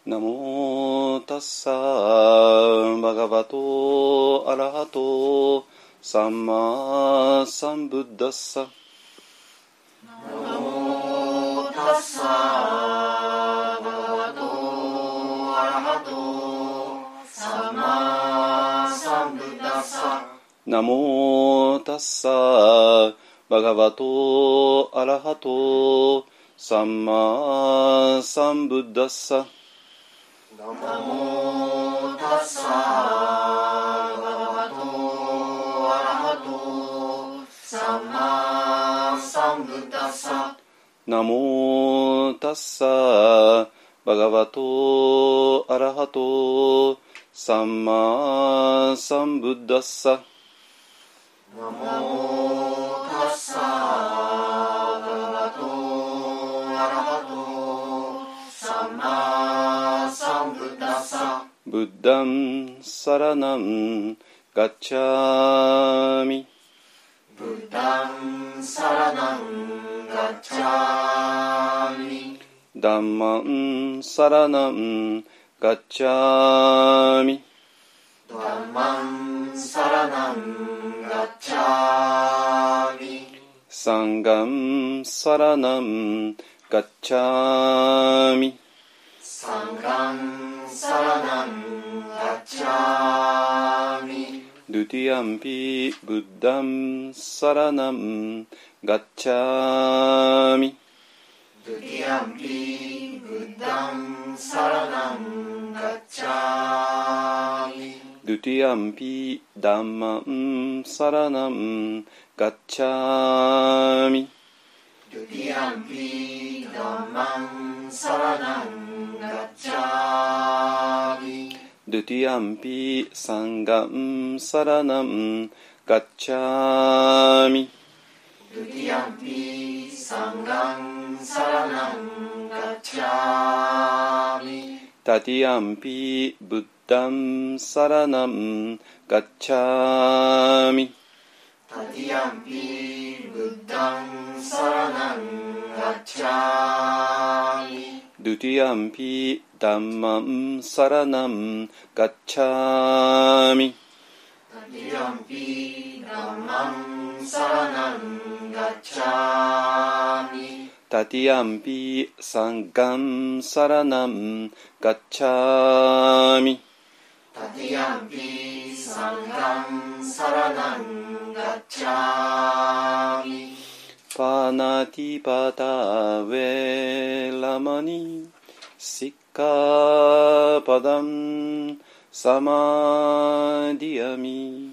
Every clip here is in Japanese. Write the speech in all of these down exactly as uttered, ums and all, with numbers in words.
ナモタッサーバガバトアラハトサンマサンブッダッサ。 ナモタッサーバガバトアラハトサンマサンブッダッサ。 ナモタッサーバガバトアラハトサンマサンブッダッサ。 ナモタッサーバガバトアラハトサンマサンブッダッサ。 ナモタッサーバガバトアラハトサンマサンブッダッサ。 ナモタッサーバガバトアラハトサンマサンブッダッサ。 ブッダンサラナンガッチャミ。 ブッダンサラナンガッチャミ。 ダンマンサラナンガッチャミ。 ダンマンサラナンガッチャミ。 サンガンサラナンガッチャミ。 サンガンサラナンガッチャミ。 ドゥティアンピブッダンサラナンガッチャミ。 ドゥティアンピブッダンサラナンガッチャミ。 ドゥティアンピダンマンサラナンガッチャミ。 ドゥティアンピダンマンサラナンガッチャミ。 ドゥティアンピサンガンサラナンガッチャミ。 ドゥティアンピサンガンサラナンガッチャミ。 タティアンピブッダンサラナンガッチャミ。 タティアンピブッダンサラナンガッチャミ。 ドゥティアンピダンマンサラナンガッチャミ。 タティアンピダンマンサラナンガッチャミ。 タティアンピサンガンサラナンガッチャミ。 タティアンピサンガンサラナンガッチャミ。 パナティパタウェラマニシッカパダンサマディアミ。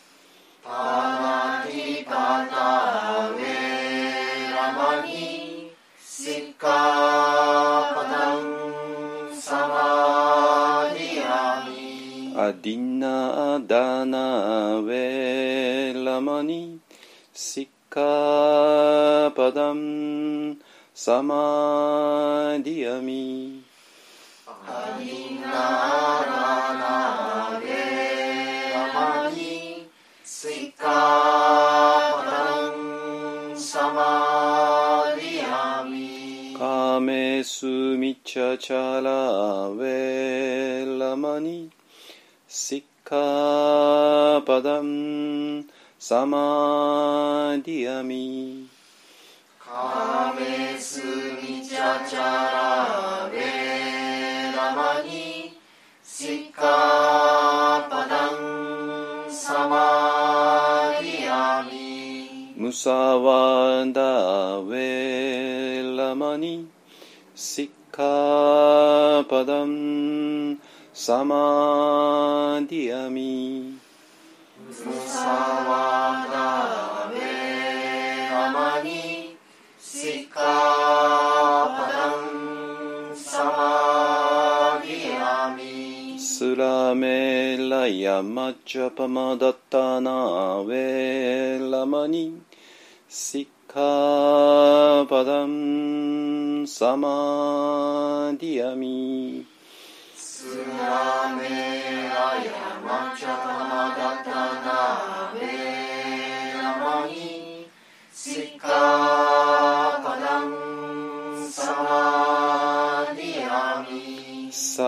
パナティパタウェラマニシッカパダンサマディアミ。 アディナダナウェラマニシッカパダンサマディアミ。 アディナダナウェラマニシッカパダンサマディアミ。 カメスミチャチャラウェラマニシッカパダンサマディアミ。 カメスミチャチャラウェラマニシッカパダンサマディアミ。 ムサワダウェラマニシッカパダンサマディアミ。 ムサワダウェラマニシッカパダンサマディアミ。 スラメラヤマチャパマダタナウェラマニシッカパダンサマディアミ。 スラメラヤマチャパマダタナウェラマニシッカパダンサマディアミ。 サ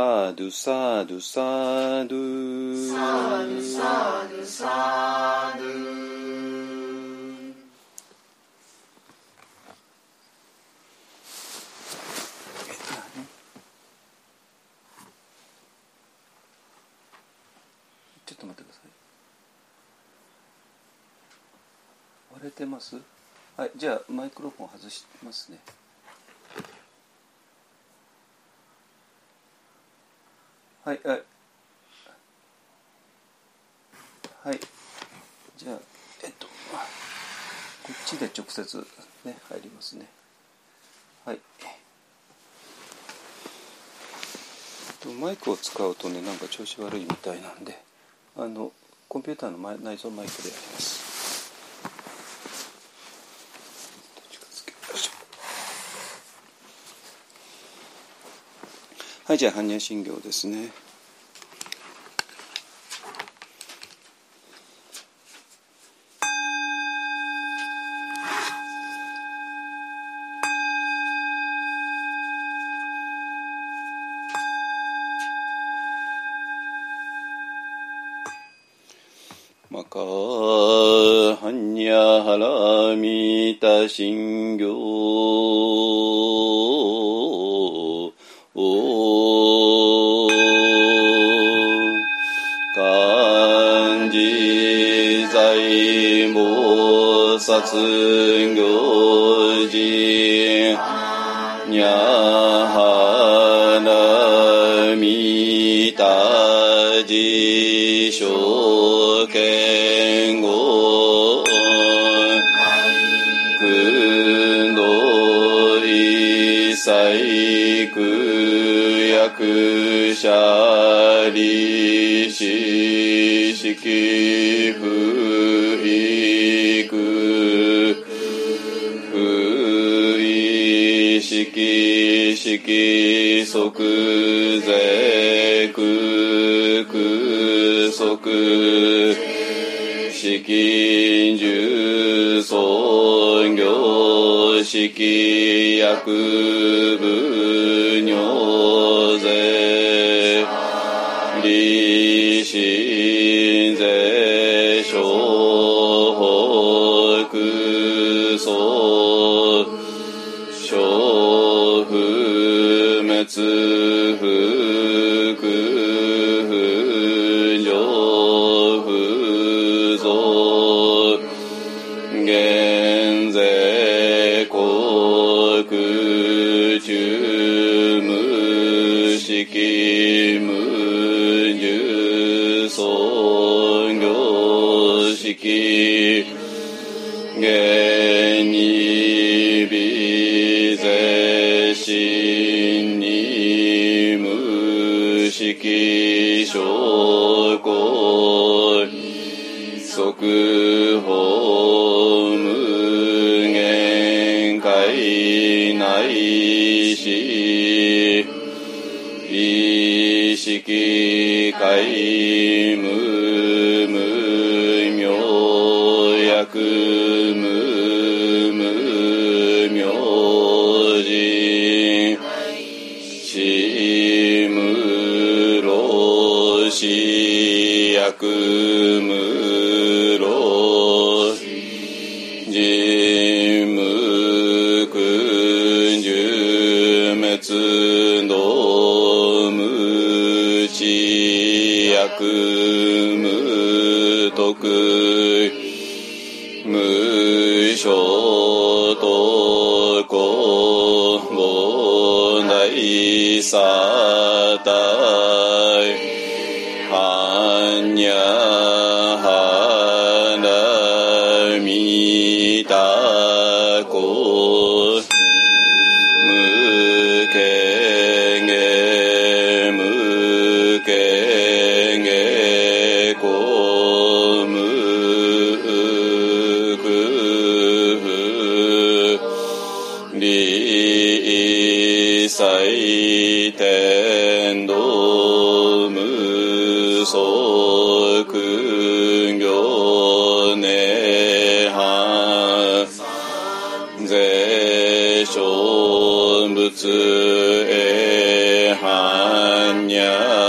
ドゥサドゥサドゥサドゥサドゥサドゥ。 ちょっと待ってください。割れてます？はい、じゃあマイクロフォン外しますね。はいはいはい。じゃあえっとこっちで直接ね入りますね。はい。とマイクを使うとねなんか調子悪いみたいなんで、あのコンピューターの前内蔵マイクでやります。はい、じゃあ般若心経ですね。マカ般若波羅蜜多心経漢字在菩薩行事にゃはなみたじしょけんごくんどいさいくやくしゃりししきふいくふいしきしき即ぜくく即しきじゅ尊行しき薬部女ぜりしんぜしょくそしょ不滅不空不上不増現在国中無識無重尊行識現に微絶心に無識証拠即法無限界内し意識界無無明薬無無明人し無老死薬無老人無君十滅道無知薬無徳無所とこぼないさたい般若波羅蜜多故無権下無権下故無空理祭天道無足行涅槃絶生仏へ般若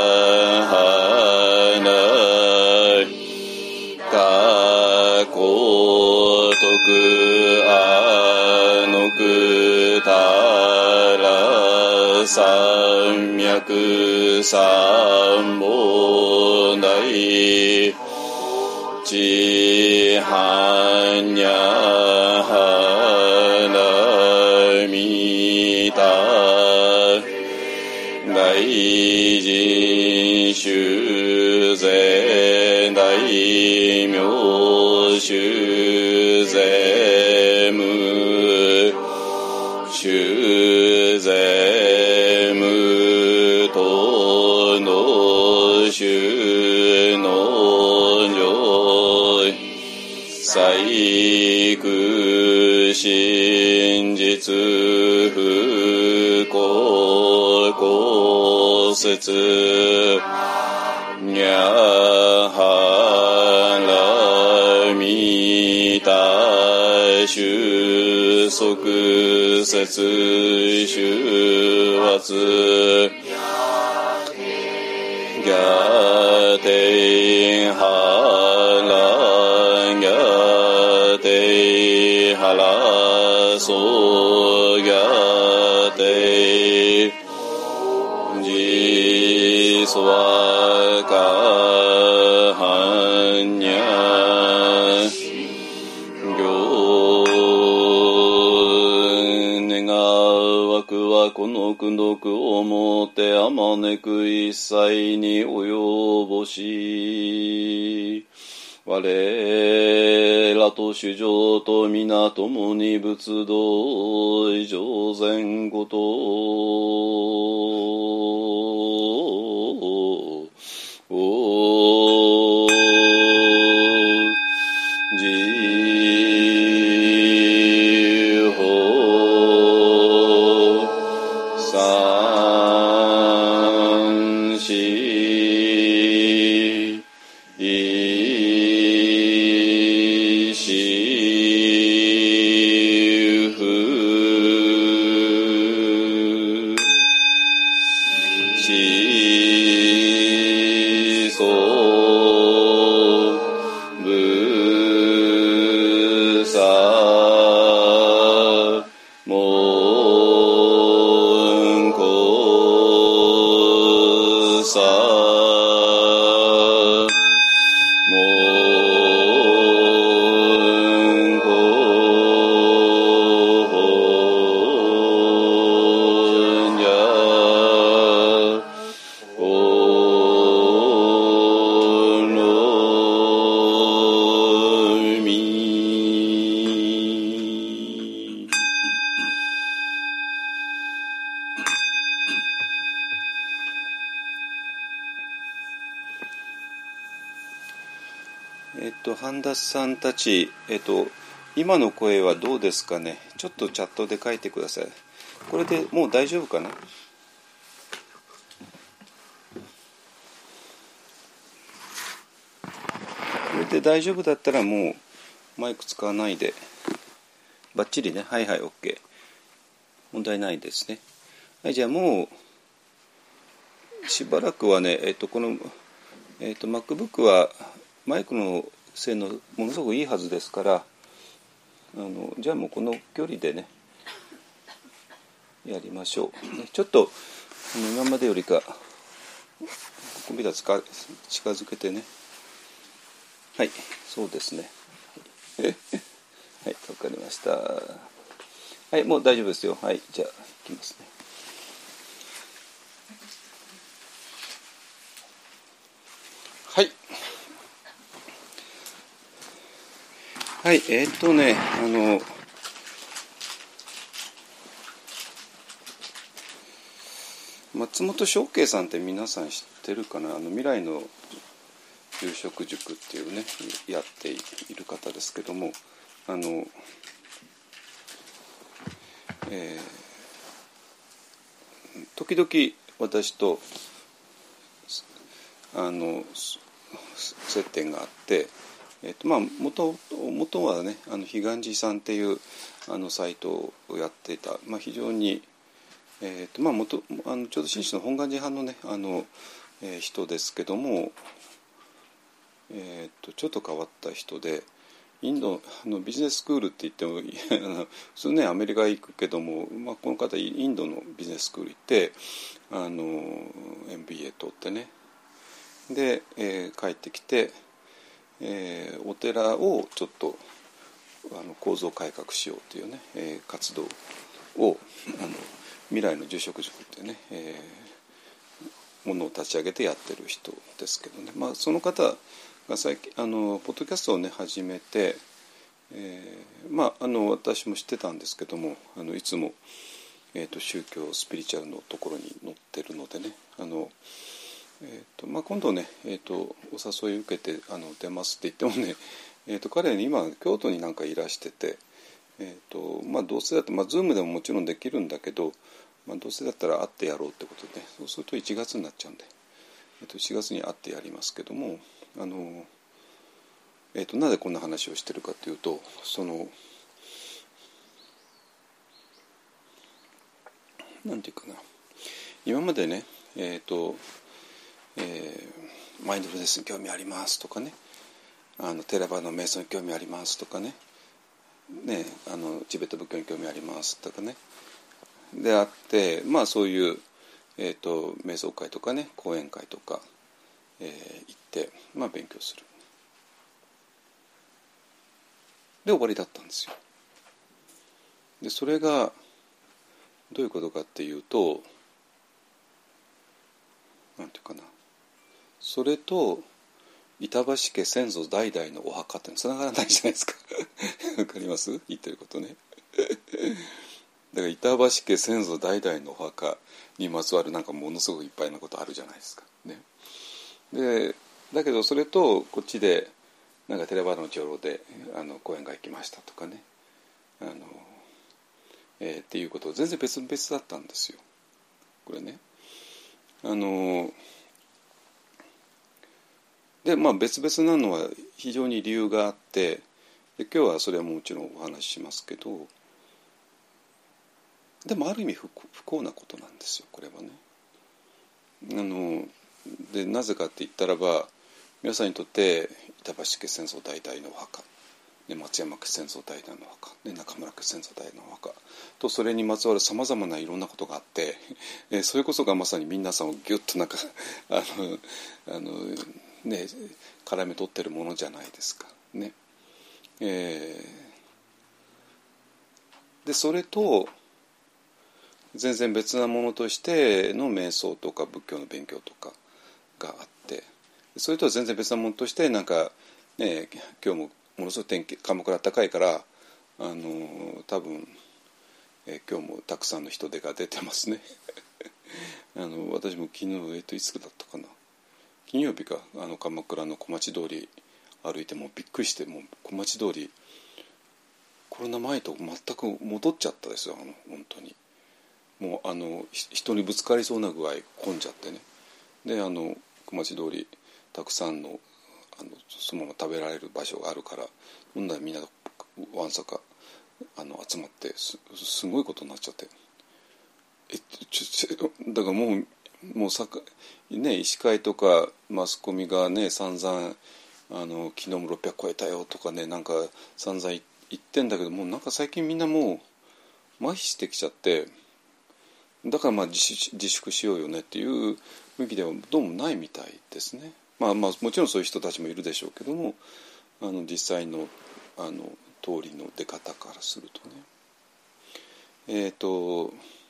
三脈三菩提ちはにゃはらみた大臣修善大名修善無修善無との修の上細工真実不幸公説にゃはらみた収束説修圧ギャテハラギャテハラソギャテジソワカハンニャ行願わくはこの功徳をもってあまねく一切に及ぼし我らと主上と皆共に仏道以上前後とおじほ三四一四不四相無差門公差門公にゃおのみえっと半田さんたち、えっと今の声はどうですかね。ちょっとチャットで書いてください。これでもう大丈夫かな。これで大丈夫だったらもうマイク使わないでバッチリね。はいはい OK 問題ないですね。はい、じゃあもうしばらくはね、えっとこの、えっと MacBook はマイクの性能ものすごくいいはずですから、あのじゃあもうこの距離でねやりましょう、ね、ちょっとあの今までよりかコンピューター使近づけてね。はいそうですねはいわかりました。はいもう大丈夫ですよ。はいじゃあいきますね。はいはいえー、っとねあの松本翔慶さんって皆さん知ってるかな。あの未来の住職塾っていうねやっている方ですけども、あの、えー、時々私とあの接点があって、えーとまあ、元, 元はねあの彼岸寺さんっていうあのサイトをやっていた、まあ、非常に、えーとまあ、元あの浄土真宗の本願寺派のねあの、えー、人ですけども、えーとちょっと変わった人で、 インドのビジネススクールって言っても普通ねアメリカ行くけども、まあ、この方インドのビジネススクール行ってあの エムビーエー 取ってねで、えー、帰ってきて、えー、お寺をちょっとあの構造改革しようというね、えー、活動をあの未来の住職塾っていうね、えー、ものを立ち上げてやってる人ですけどね、まあ、その方が最近あのポッドキャストをね始めて、えー、まああの私も知ってたんですけどもあのいつも、えーと、宗教スピリチュアルのところに載ってるのでねあの、えーとまあ、今度ね、えーと、お誘い受けてあの出ますって言ってもね、えーと、彼今京都になんかいらしてて、えーとまあ、どうせだと、まあ、Zoom でももちろんできるんだけど、まあ、どうせだったら会ってやろうってことでそうするといちがつになっちゃうんで、えーと、しがつに会ってやりますけどもあの、えーと、なぜこんな話をしてるかというとそのなんていうかな今までねえっ、ー、と、えー、マインドフルネスに興味ありますとかねあのテラバの瞑想に興味ありますとかねねあのチベット仏教に興味ありますとかねであってまあそういう、えーと、瞑想会とかね講演会とか、えー、行って、まあ、勉強するで終わりだったんですよ。でそれがどういうことかっていうとなんていうかなそれと板橋家先祖代々のお墓ってつながらないじゃないですかわかります言ってることねだから板橋家先祖代々のお墓にまつわるなんかものすごくいっぱいなことあるじゃないですかね。でだけどそれとこっちでなんかテレバの長老であの講演会行きましたとかねあの、えー、っていうこと全然別々だったんですよこれね。あのでまあ別々なのは非常に理由があってで今日はそれはもちろんお話ししますけどでもある意味不幸なことなんですよこれはね。あのでなぜかって言ったらば皆さんにとって板橋家先祖代々のお墓で松山家先祖代々のお墓で中村家先祖代々のお墓とそれにまつわるさまざまないろんなことがあって、えー、それこそがまさに皆さんをギュッとなんかあのあのね絡め取ってるものじゃないですかね。えー、でそれと全然別なものとしての瞑想とか仏教の勉強とかがあってそれとは全然別なものとしてなんかね今日もものすごい天気科目が高いからあの多分、え今日もたくさんの人手が出てますねあの私も昨日、えっと、いつだったかな金曜日かあの鎌倉の小町通り歩いてもうびっくりしてもう小町通りコロナ前と全く戻っちゃったですよあの本当にもうあの人にぶつかりそうな具合混んじゃってねであの小町通りたくさんのあのそのまま食べられる場所があるからほんならみんなわんさかあの集まってすすごいことになっちゃってえちょだからもうもうさか、ね、医師会とかマスコミがね散々あの昨日もろっぴゃく超えたよとかねなんか散々言ってんだけどもうなんか最近みんなもう麻痺してきちゃってだからまあ 自, 自粛しようよねっていう雰囲気ではどうもないみたいですね。まあまあもちろんそういう人たちもいるでしょうけどもあの実際のあの通りの出方からするとねえっ、ー、と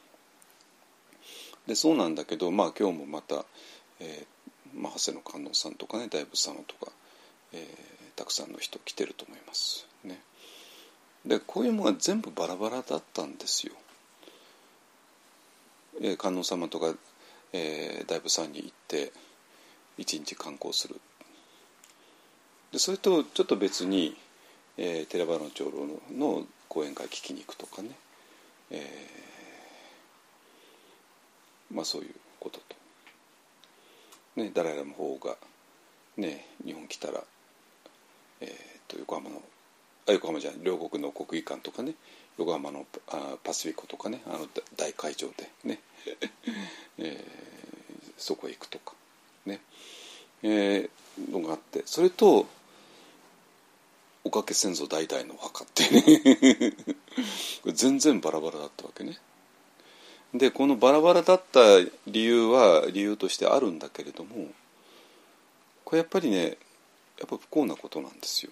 でそうなんだけどまあ今日もまた、えーまあ、長谷野観音さんとかね大仏様とか、えー、たくさんの人来てると思いますね。でこういうものが全部バラバラだったんですよ。えー、観音様とか、えー、大仏さんに行って一日観光するでそれとちょっと別に、えー、寺原の長老 の, の講演会聞きに行くとかね、えー、まあそういうことと、ね、ダライラの方が、ね、日本来たら、えー、と横浜のあ横浜じゃない両国の国技館とかね横浜のあパシフィコとかねあの大会場でね、えー、そこへ行くとかね、えー、のがあってそれとおかけ先祖代々のお墓ってねこれ全然バラバラだったわけね。でこのバラバラだった理由は理由としてあるんだけれども、これやっぱりねやっぱ不幸なことなんですよ。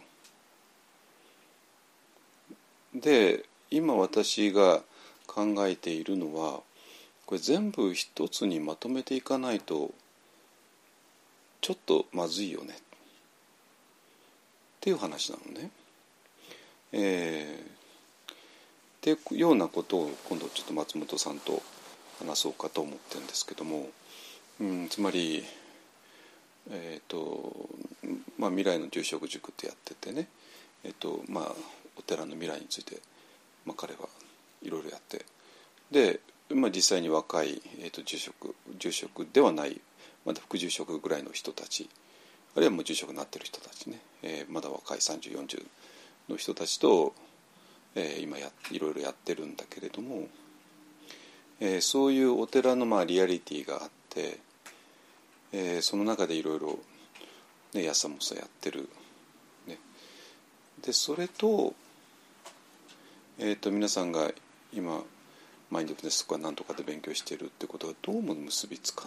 で今私が考えているのは、これ全部一つにまとめていかないとちょっとまずいよねっていう話なのね。えー、っていうようなことを今度ちょっと松本さんと話そうかと思ってるんですけども、うん、つまり、えーとまあ、未来の住職塾ってやっててね、えーとまあ、お寺の未来について、まあ、彼はいろいろやってで、まあ、実際に若い、えーと住職住職ではないまだ副住職ぐらいの人たち、あるいはもう住職になってる人たちね、えー、まだ若いさんじゅう、よんじゅうの人たちと、えー、今やいろいろやってるんだけれども、えー、そういうお寺のまあリアリティがあって、えー、その中でいろいろ安さもさやってる、ね、でそれと、えー、と皆さんが今マインドフルネスとか何とかで勉強しているってことがどうも結びつかない。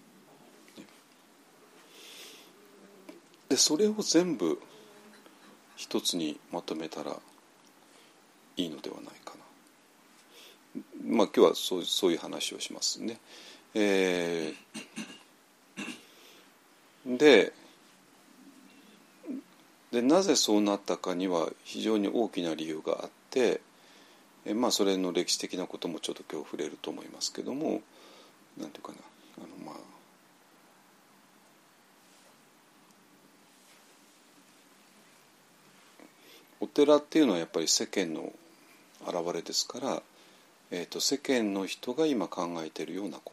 でそれを全部一つにまとめたらいいのではないかな。まあ今日はそう、そういう話をしますね。えー、で, でなぜそうなったかには非常に大きな理由があって、えまあそれの歴史的なこともちょっと今日触れると思いますけども、なんていうかな、あのまあお寺っていうのはやっぱり世間の現れですから、えー、と世間の人が今考えているようなこと、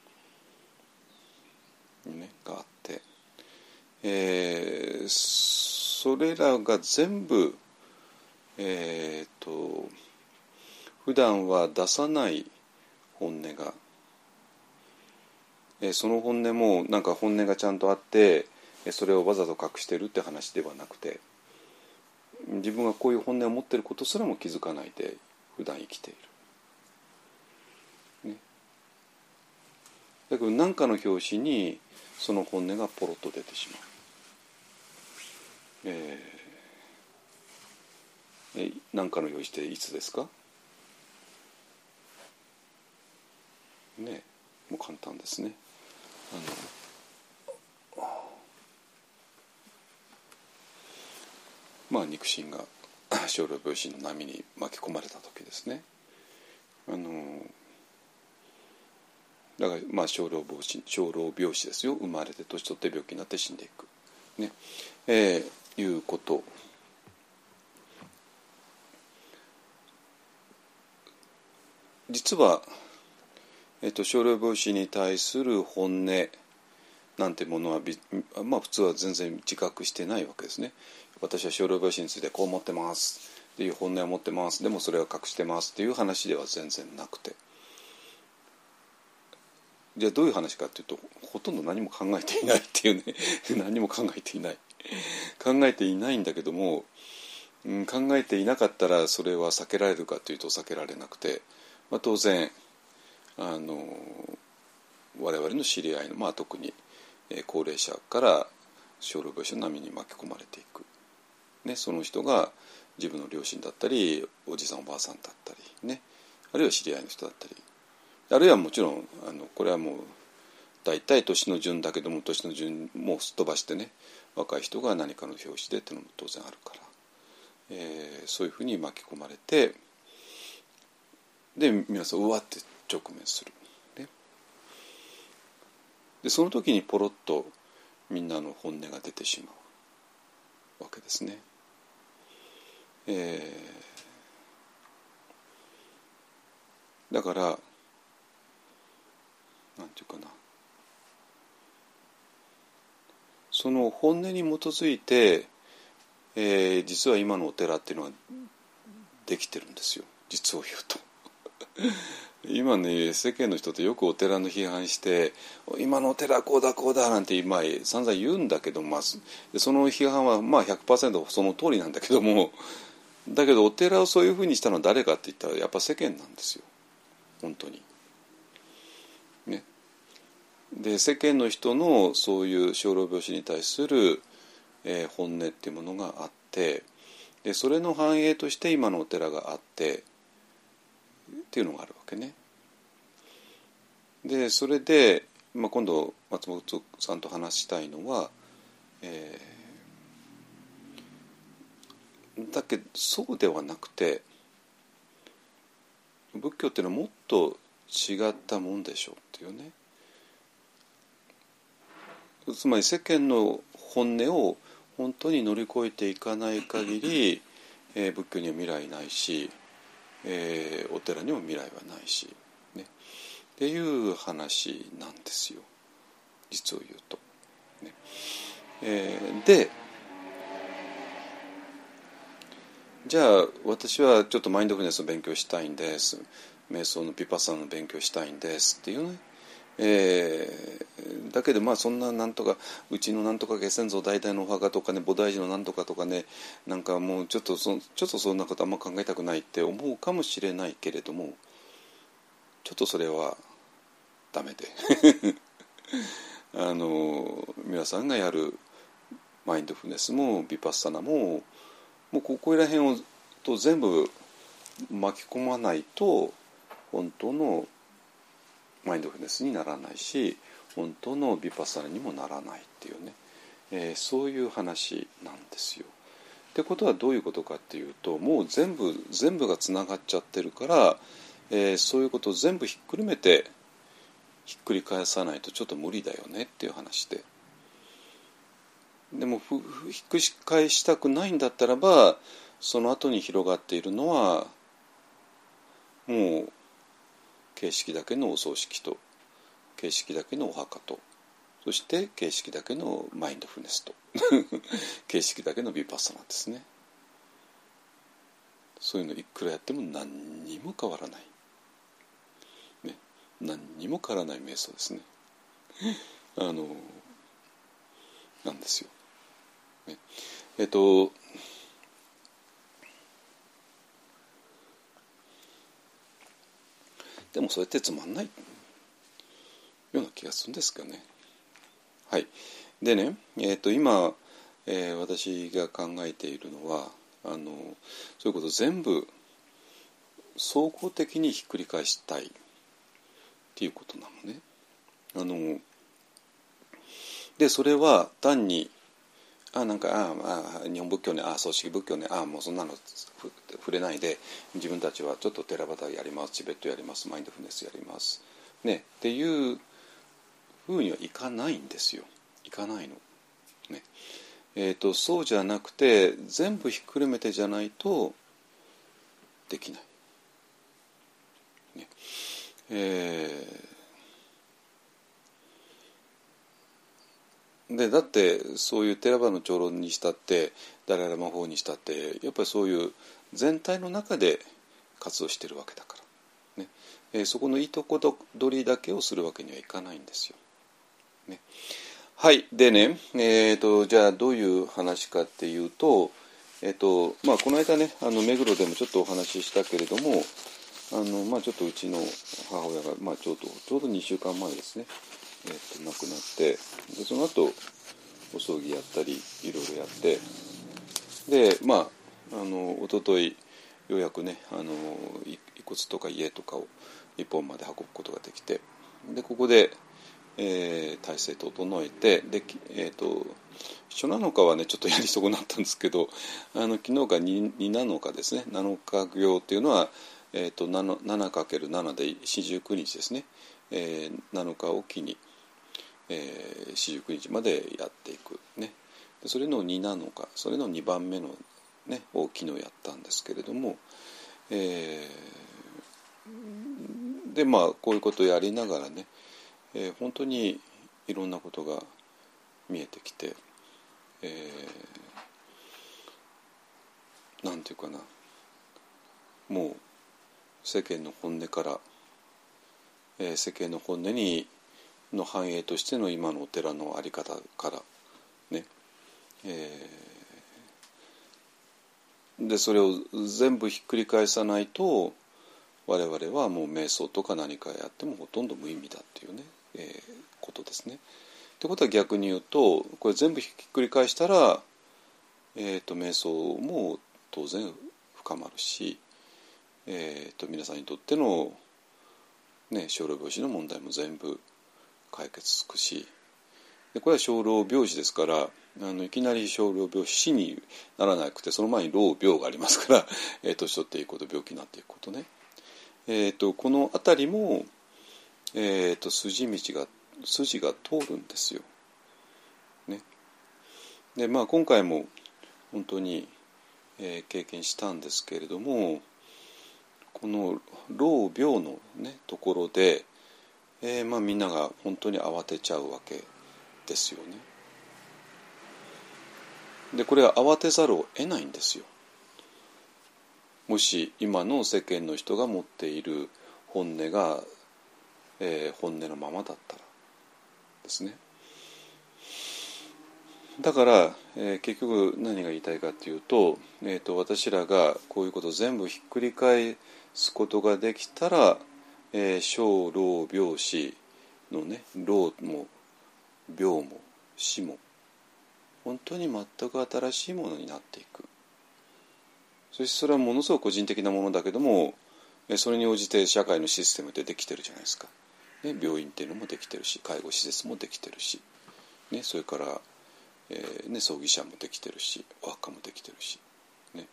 ね、があって、えー、それらが全部、えー、と普段は出さない本音が、えー、その本音もなんか本音がちゃんとあってそれをわざと隠してるって話ではなくて、自分がこういう本音を持っていることすらも気づかないで普段生きている、ね、だけど何かの拍子にその本音がポロッと出てしまう、えー、え何かの拍子っていつですかね。もう簡単ですね。あのまあ肉親が生老病死の波に巻き込まれた時ですね。あのだからまあ生老病死生老病死ですよ。生まれて年取って病気になって死んでいくね、えー、いうこと。実は、えー、と生老病死に対する本音なんてものは、まあ、普通は全然自覚してないわけですね。私は生老病死についてこう思ってますっていう本音を持ってます、でもそれは隠してますっていう話では全然なくて、じゃあどういう話かっていうと、ほとんど何も考えていないっていうね何も考えていない考えていないんだけども、うん、考えていなかったらそれは避けられるかというと避けられなくて、まあ、当然あの我々の知り合いの、まあ、特に高齢者から生老病死の波に巻き込まれていく、ね、その人が自分の両親だったりおじさんおばあさんだったり、ね、あるいは知り合いの人だったり、あるいはもちろんあのこれはもう大体年の順だけども年の順もすっ飛ばしてね、若い人が何かの拍子でっていうのも当然あるから、えー、そういうふうに巻き込まれて、で皆さんうわって直面する、ね、でその時にポロッとみんなの本音が出てしまうわけですね。えー、だからなんていうかな、その本音に基づいて、えー、実は今のお寺っていうのはできてるんですよ、実を言うと今ね世間の人ってよくお寺の批判して今のお寺こうだこうだなんて今散々言うんだけど、まあ、その批判はまあ ひゃくパーセント その通りなんだけども、だけどお寺をそういうふうにしたのは誰かって言ったらやっぱ世間なんですよ本当にね。で世間の人のそういう生老病死に対する、えー、本音っていうものがあって、でそれの反映として今のお寺があってっていうのがあるわけね。でそれで、まあ、今度松本さんと話したいのは、えー、だけどそうではなくて仏教っていうのはもっと違ったもんでしょうっていうね。つまり世間の本音を本当に乗り越えていかない限り、えー、仏教には未来ないし、えー、お寺にも未来はないし、ね、っていう話なんですよ実を言うと、ねえー、でじゃあ私はちょっとマインドフルネスの勉強したいんです、瞑想のヴィパッサナの勉強したいんですっていうね、えー、だけどまあそんななんとかうちのなんとか下先祖代々のお墓とかね菩提寺のなんとかとかねなんかもうちょっとそちょっとそんなことあんま考えたくないって思うかもしれないけれども、ちょっとそれはダメであの皆さんがやるマインドフルネスもヴィパッサナももうここら辺をと全部巻き込まないと本当のマインドフルネスにならないし本当のヴィパッサナにもならないっていうね、えー、そういう話なんですよ。ってことはどういうことかっていうともう全部全部がつながっちゃってるから、えー、そういうことを全部ひっくるめてひっくり返さないとちょっと無理だよねっていう話で、でもひっくり返したくないんだったらばその後に広がっているのはもう形式だけのお葬式と形式だけのお墓とそして形式だけのマインドフルネスと形式だけのヴィパッサナですね。そういうのいくらやっても何にも変わらない、ね、何にも変わらない瞑想ですねあのなんですよ、ね、えっとでもそれってつまんないような気がするんですけどね。はい。でね、えっと今、えー、私が考えているのはあのそういうことを全部総合的にひっくり返したいっていうことなのね。あのでそれは単にあなんかああ日本仏教ねあ葬式仏教ねあもうそんなの触れないで自分たちはちょっとテラバタやりますチベットやりますマインドフルネスやりますねっていうふうにはいかないんですよ。いかないの。ねえーと、そうじゃなくて全部ひっくるめてじゃないとできない。ねえー、でだってそういうテラバの長老にしたってダライラ魔法にしたってやっぱりそういう全体の中で活動してるわけだから、ねえー、そこのいいとこ取りだけをするわけにはいかないんですよ。ね、はいでね、えーと、じゃあどういう話かっていうと、えーとまあ、この間ねあの目黒でもちょっとお話ししたけれどもあの、まあ、ちょっとうちの母親が、まあ、ちょうどちょうどにしゅうかんまえですね、えーと亡くなってでその後お葬儀やったりいろいろやってでまああの一昨日ようやくねあの遺骨とか家とかを日本まで運ぶことができてでここでえー、体制整えてで、えーと、初なのかはねちょっとやり損なったんですけどあの昨日が 2, なのかですねなのか行っていうのは、えー、と ななかけるなな でよんじゅうくにちですね、えー、なのかを機に、えー、よんじゅうくにちまでやっていくねでそれのになのかそれのにばんめのねを昨日やったんですけれども、えー、でまあこういうことをやりながらねえー、本当にいろんなことが見えてきて、えー、なんていうかなもう世間の本音からえー、世間の本音にの反映としての今のお寺の在り方からね、えー、でそれを全部ひっくり返さないと我々はもう瞑想とか何かやってもほとんど無意味だっていうね、えー、ことですね。ってことは逆に言うとこれ全部ひっくり返したら、えー、と瞑想も当然深まるし、えー、と皆さんにとっての、ね、生老病死の問題も全部解決つくし、でこれは生老病死ですから、あのいきなり生老病死にならなくてその前に老病がありますから、えー、年取っていくこと病気になっていくことね、えー、とこのあたりも、えー、と筋道が筋が通るんですよ、ね。でまあ今回も本当に、えー、経験したんですけれども、この老病の、ね、ところで、えーまあ、みんなが本当に慌てちゃうわけですよね。でこれは慌てざるを得ないんですよ。もし今の世間の人が持っている本音が、えー、本音のままだったらですね。だから、えー、結局何が言いたいかというと、えーと、私らがこういうことを全部ひっくり返すことができたら、えー、生老病死のね、老も病も死も本当に全く新しいものになっていく。そしてそれはものすごく個人的なものだけども、それに応じて社会のシステムってできてるじゃないですか、ね、病院っていうのもできてるし、介護施設もできてるし、ね、それから、えーね、葬儀社もできてるし、お墓もできてるし、ね、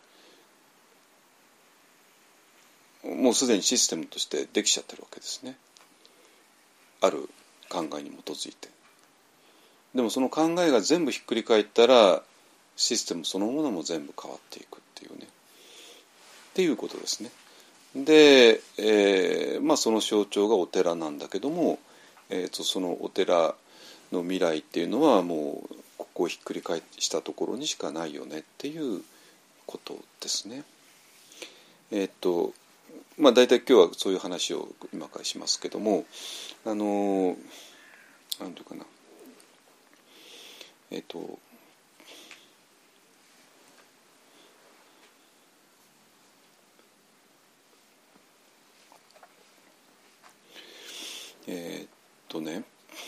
もうすでにシステムとしてできちゃってるわけですね、ある考えに基づいて。でもその考えが全部ひっくり返ったらシステムそのものも全部変わっていくっていうね、っていうことですね。で、えーまあ、その象徴がお寺なんだけども、えー、とそのお寺の未来っていうのはもうここをひっくり返したところにしかないよねっていうことですね。えっ、ー、とまあ大体今日はそういう話を今からしますけども、あのなんていうかな、えっ、ー、とえー、っとね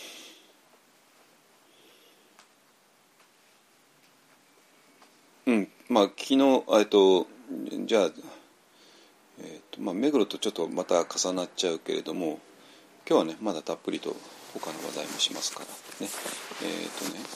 うんまあ昨日えっとじゃあ、えー、っとまあ目黒とちょっとまた重なっちゃうけれども、今日はねまだたっぷりと他の話題もしますからね。えー、っとね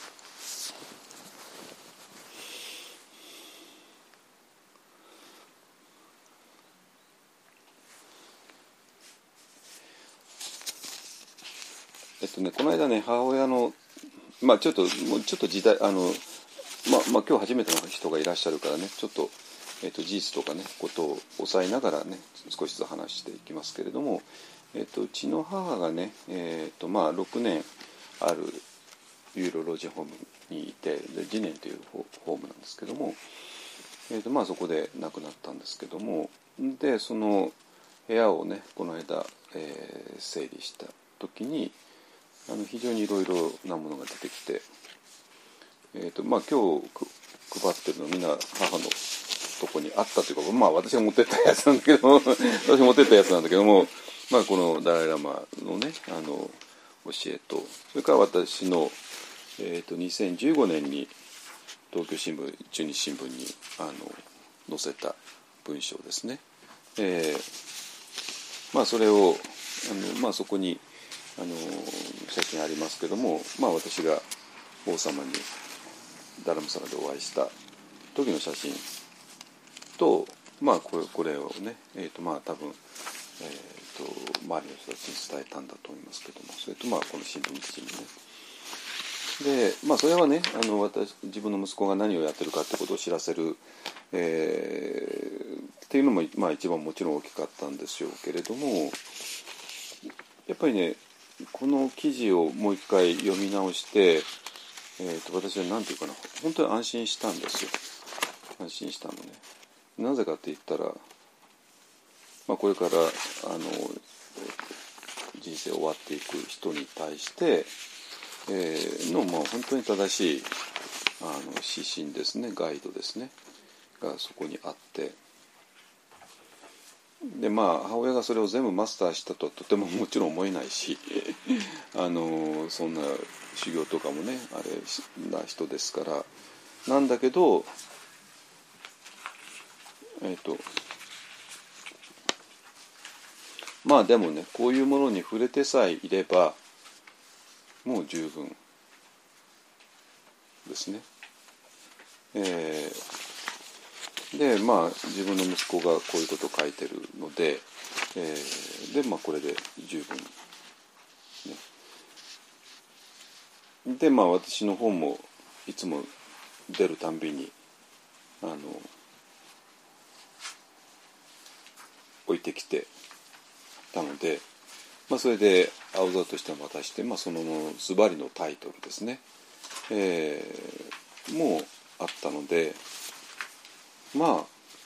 えっとねこの間ね母親のまあちょっともうちょっと時代あのまあまあ今日初めての人がいらっしゃるからね、ちょっと、えっと、事実とかねことを抑えながらね少しずつ話していきますけれども、えっと、うちの母がね、えっとまあ、ろくねんあるユーロ老人ホームにいて、で次年というホームなんですけども、えっとまあ、そこで亡くなったんですけども、でその部屋をねこの間、えー、整理した時にあの非常にいろいろなものが出てきて、えーとまあ、今日配ってるのみんな母のとこにあったというか、まあ私が持ってったやつなんだけども私が持ってったやつなんだけども、まあ、このダライラマのねあの教えと、それから私の、えー、とにせんじゅうごねんに東京新聞中日新聞にあの載せた文章ですね。えー、まあそれをあの、まあ、そこにあの写真ありますけども、まあ、私が王様にダラムサラでお会いした時の写真と、まあ、これ、これをね、えーとまあ、多分、えーと周りの人たちに伝えたんだと思いますけども、それと、まあ、この新聞記事にね。で、まあ、それはねあの私自分の息子が何をやってるかってことを知らせる、えー、っていうのも、まあ、一番もちろん大きかったんでしょうけれども、やっぱりねこの記事をもう一回読み直して、えー、と私は何て言うかな、本当に安心したんですよ。安心したのね。なぜかって言ったら、まあ、これからあの人生終わっていく人に対して、えー、の、まあ、本当に正しいあの指針ですね、ガイドですねがそこにあって、でまあ母親がそれを全部マスターしたとはとてももちろん思えないしあのそんな修行とかもねあれな人ですからなんだけど、えっとまあでもねこういうものに触れてさえいればもう十分ですね。えー、でまあ自分の息子がこういうことを書いてるので、えー、でまあこれで十分、ね、でまあ私の本もいつも出るたんびにあの置いてきてたので、まあ、それで青空として渡して、まあ、そのズバリのタイトルですね、えー、もうあったのでまあ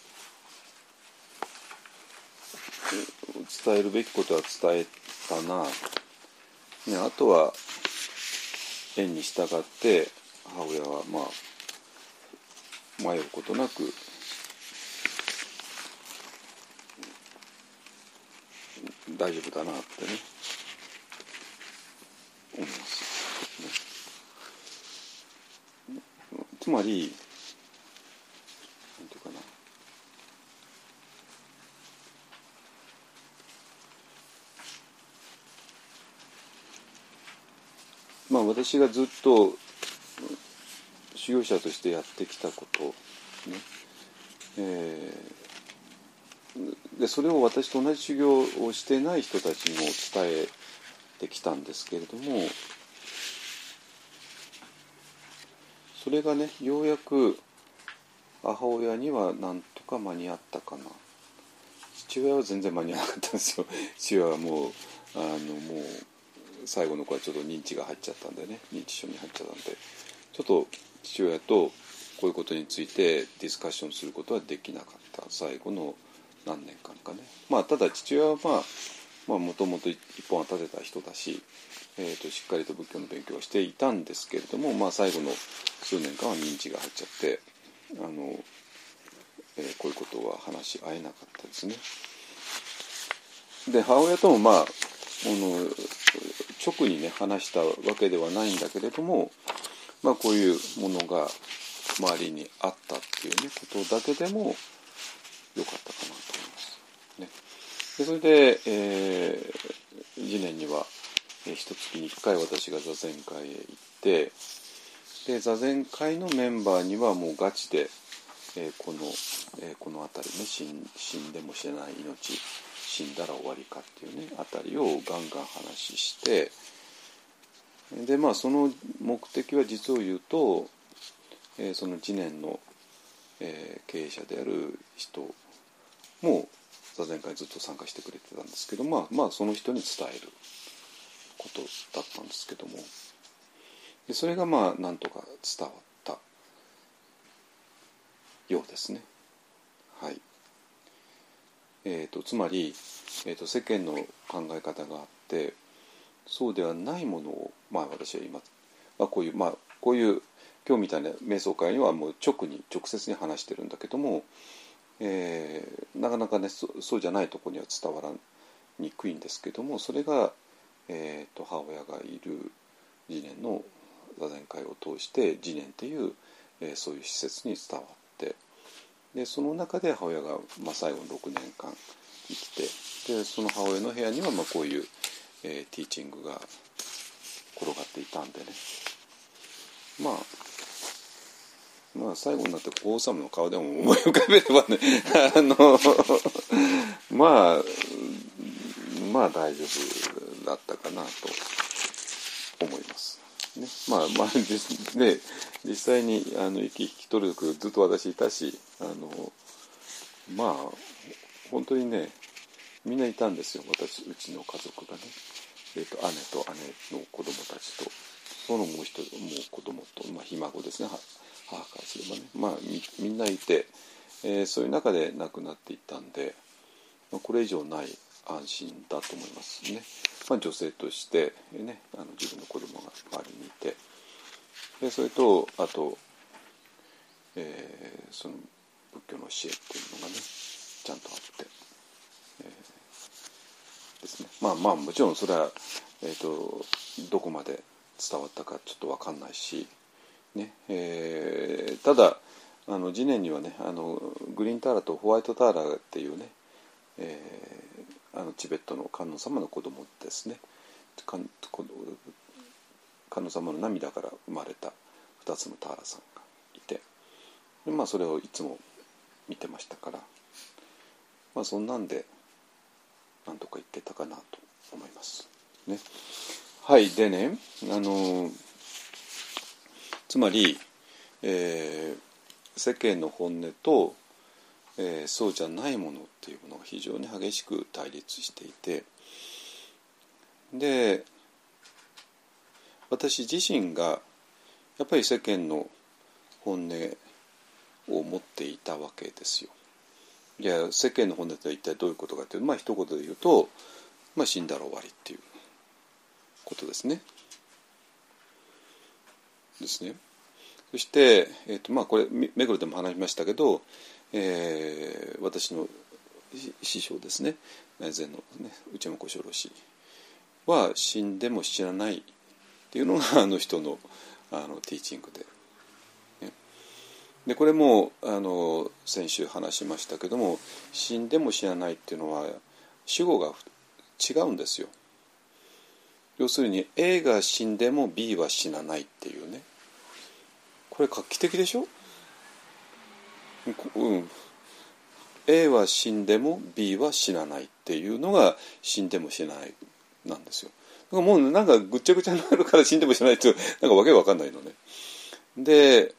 伝えるべきことは伝えたな、ね、あとは縁に従って母親はまあ迷うことなく大丈夫だなってね思います、ね、つまりなんていうかなまあ私がずっと修行者としてやってきたことね、えー、でそれを私と同じ修行をしていない人たちにも伝えてきたんですけれども、それがねようやく母親にはなんとか間に合ったかな。父親は全然間に合わなかったんですよ。父親はもうあのもう最後の子はちょっと認知が入っちゃったんでね、認知症に入っちゃったんでちょっと父親とこういうことについてディスカッションすることはできなかった最後の何年間かね。まあただ父親はまあまあもともと一本は立てた人だし、えー、としっかりと仏教の勉強をしていたんですけれども、まあ最後の数年間は認知が入っちゃってあの、えー、こういうことは話し合えなかったですね。で母親ともまああの直にね話したわけではないんだけれども、まあこういうものが周りにあったっていうねことだけでも良かったかなと思いますね。でそれで、えー、次年には一月にいっかい私が座禅会へ行って、で座禅会のメンバーにはもうガチで、えー、この、えー、この辺りね 死ん、死んでも死なない命死んだら終わりかっていうねあたりをガンガン話して、でまあその目的は実を言うと、えー、その次年の、えー、経営者である人も座禅会にずっと参加してくれてたんですけど、まあまあその人に伝えることだったんですけども、でそれがまあなんとか伝わったようですね。はい。えーと、つまり、えーと、世間の考え方があってそうではないものを、まあ、私は今、まあ、こういう、まあ、こういう今日みたいな瞑想会にはもう直に直接に話してるんだけども、えー、なかなかね そ, そうじゃないところには伝わらにくいんですけども、それが、えーと、母親がいる次年の座禅会を通して次年っていう、えー、そういう施設に伝わって、でその中で母親が、まあ、最後のろくねんかん生きて、でその母親の部屋にはまあこういう、えー、ティーチングが転がっていたんでね、まあまあ最後になって王様の顔でも思い浮かべればねあのまあまあ大丈夫だったかなと思いますね。まあまあで実際にあの息引き取るずっと私いたし、あのまあ本当にねみんないたんですよ、私うちの家族がね、えー、と姉と姉の子供たちとそのもう一人もう子供と、まあ、ひ孫ですね、母からすればね、まあ み, みんないて、えー、そういう中で亡くなっていったんで、まあ、これ以上ない安心だと思いますね。まあ、女性として、ね、あの自分の子供が周りにいて、でそれとあと、えー、その仏教の教えっていうのがねちゃんとあって、えー、ですね。まあまあもちろんそれは、えーと、どこまで伝わったかちょっと分かんないし、ねえー、ただあの次年にはねあのグリーンターラとホワイトターラっていうね、えー、あのチベットの観音様の子供ですね。観音様の涙から生まれたふたつのターラさんがいて、で、まあ、それをいつも見てましたから、まあ、そんなんでなんとかいけたかなと思いますね。はい。でね、あのつまり、えー、世間の本音と、えー、そうじゃないものっていうものが非常に激しく対立していて、で私自身がやっぱり世間の本音を持っていたわけですよ。いや世間の本音とは一体どういうことかというと、まあ一言で言うと、まあ、死んだら終わりっていうことですね。ですね。そして、えーとまあ、これ目黒でも話しましたけど、えー、私の師匠ですね、禅の、ね、内山小四郎氏は死んでも死なないっていうのがあの人の、あのティーチングで、ね、でこれもあの先週話しましたけども、死んでも死なないっていうのは主語が違うんですよ。要するに A が死んでも B は死なないっていうね、これ画期的でしょ、うん、A は死んでも B は死なないっていうのが死んでも死なないなんですよ。だからもうなんかぐっちゃぐちゃになるから死んでも死なないってなんかわけわかんないのね。で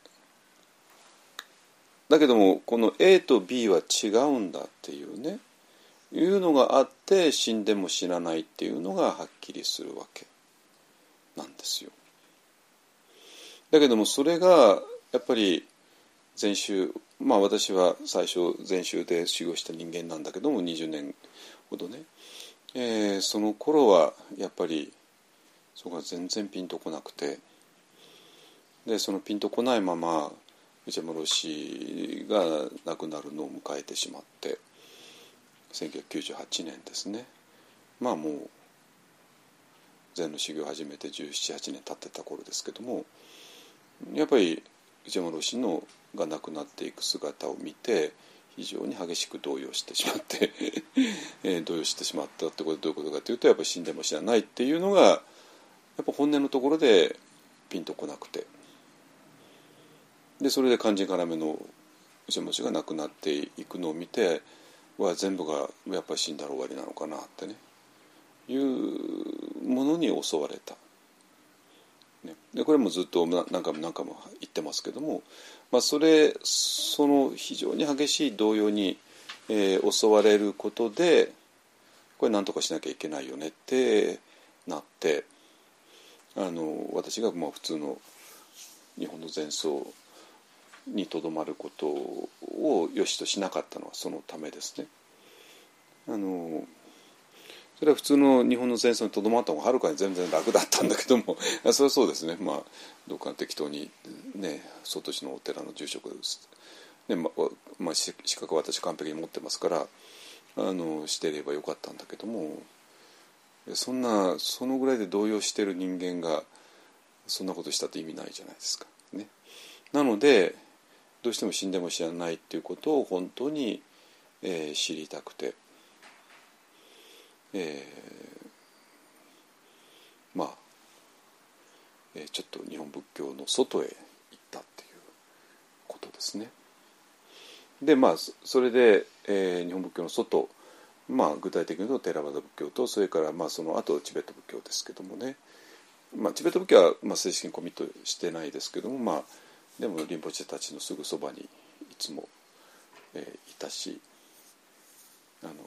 だけどもこの A と B は違うんだっていうねいうのがあって、死んでも死なないっていうのがはっきりするわけなんですよ。だけどもそれがやっぱり禅宗、まあ私は最初禅宗で修行した人間なんだけどもにじゅうねんほどね、えー、その頃はやっぱりそこが全然ピンとこなくて、でそのピンとこないまま内山老師が亡くなるのを迎えてしまって、せんきゅうひゃくきゅうじゅうはちねんですね。まあもう禅の修行を始めてじゅうなな、はちねん経ってた頃ですけども、やっぱり内山老師のが亡くなっていく姿を見て非常に激しく動揺してしまって、えー、動揺してしまったってことはどういうことかというと、やっぱり死んでも死なないっていうのがやっぱ本音のところでピンとこなくて、でそれで肝心要の内山老師が亡くなっていくのを見ては全部がやっぱり死んだら終わりなのかなってねいうものに襲われた、ね、でこれもずっと何回も何回も言ってますけども、まあ、それその非常に激しい動揺に、えー、襲われることでこれ何とかしなきゃいけないよねってなって、あの私がまあ普通の日本の禅僧にとどまることを良しとしなかったのはそのためですね。あのそれは普通の日本の禅僧にとどまった方がはるかに全然楽だったんだけどもそれはそうですね、まあどっか適当にね外市のお寺の住職です、ねままあ、資格は私完璧に持ってますからあのしてればよかったんだけども、そんなそのぐらいで動揺してる人間がそんなことしたって意味ないじゃないですかね。なのでどうしても死んでも知らないっていうことを本当に、えー、知りたくて、えー、まあ、えー、ちょっと日本仏教の外へ行ったっていうことですね。でまあそれで、えー、日本仏教の外、まあ具体的に言うとテラバダ仏教とそれからまあその後チベット仏教ですけどもね、まあ、チベット仏教はまあ正式にコミットしてないですけども、まあでもリンポチェたちのすぐそばにいつも、えー、いたし、あの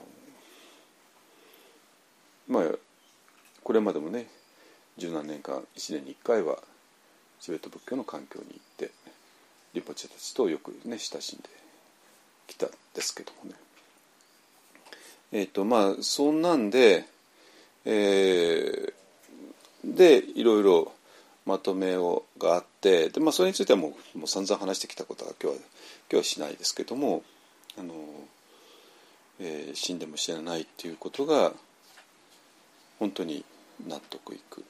まあこれまでもね十何年間いちねんにいっかいはチベット仏教の環境に行ってリンポチェたちとよくね親しんできたんですけどもね、 えっとまあそんなんで、えー、でいろいろまとめをがあって、で、まあ、それについてはもう、もう散々話してきたことは今日は今日はしないですけども、あの、えー、死んでも死なないっていうことが本当に納得いく。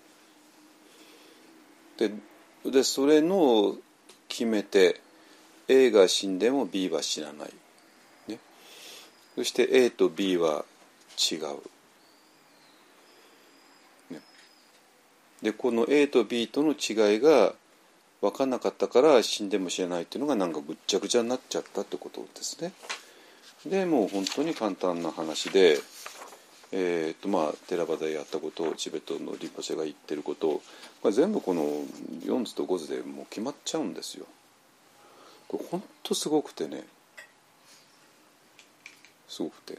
で、でそれの決めて A が死んでも B は死なない、ね、そして A と B は違う、ね、でこの A と B との違いが分かんなかったから死んでも死なないっていうのがなんかぐっちゃぐちゃになっちゃったってことですね。でもう本当に簡単な話で、えーとまあ、テラバでやったことをチベットのリンポチェが言ってることをこれ全部このよん図とご図でもう決まっちゃうんですよ。これ本当すごくてね、すごくて、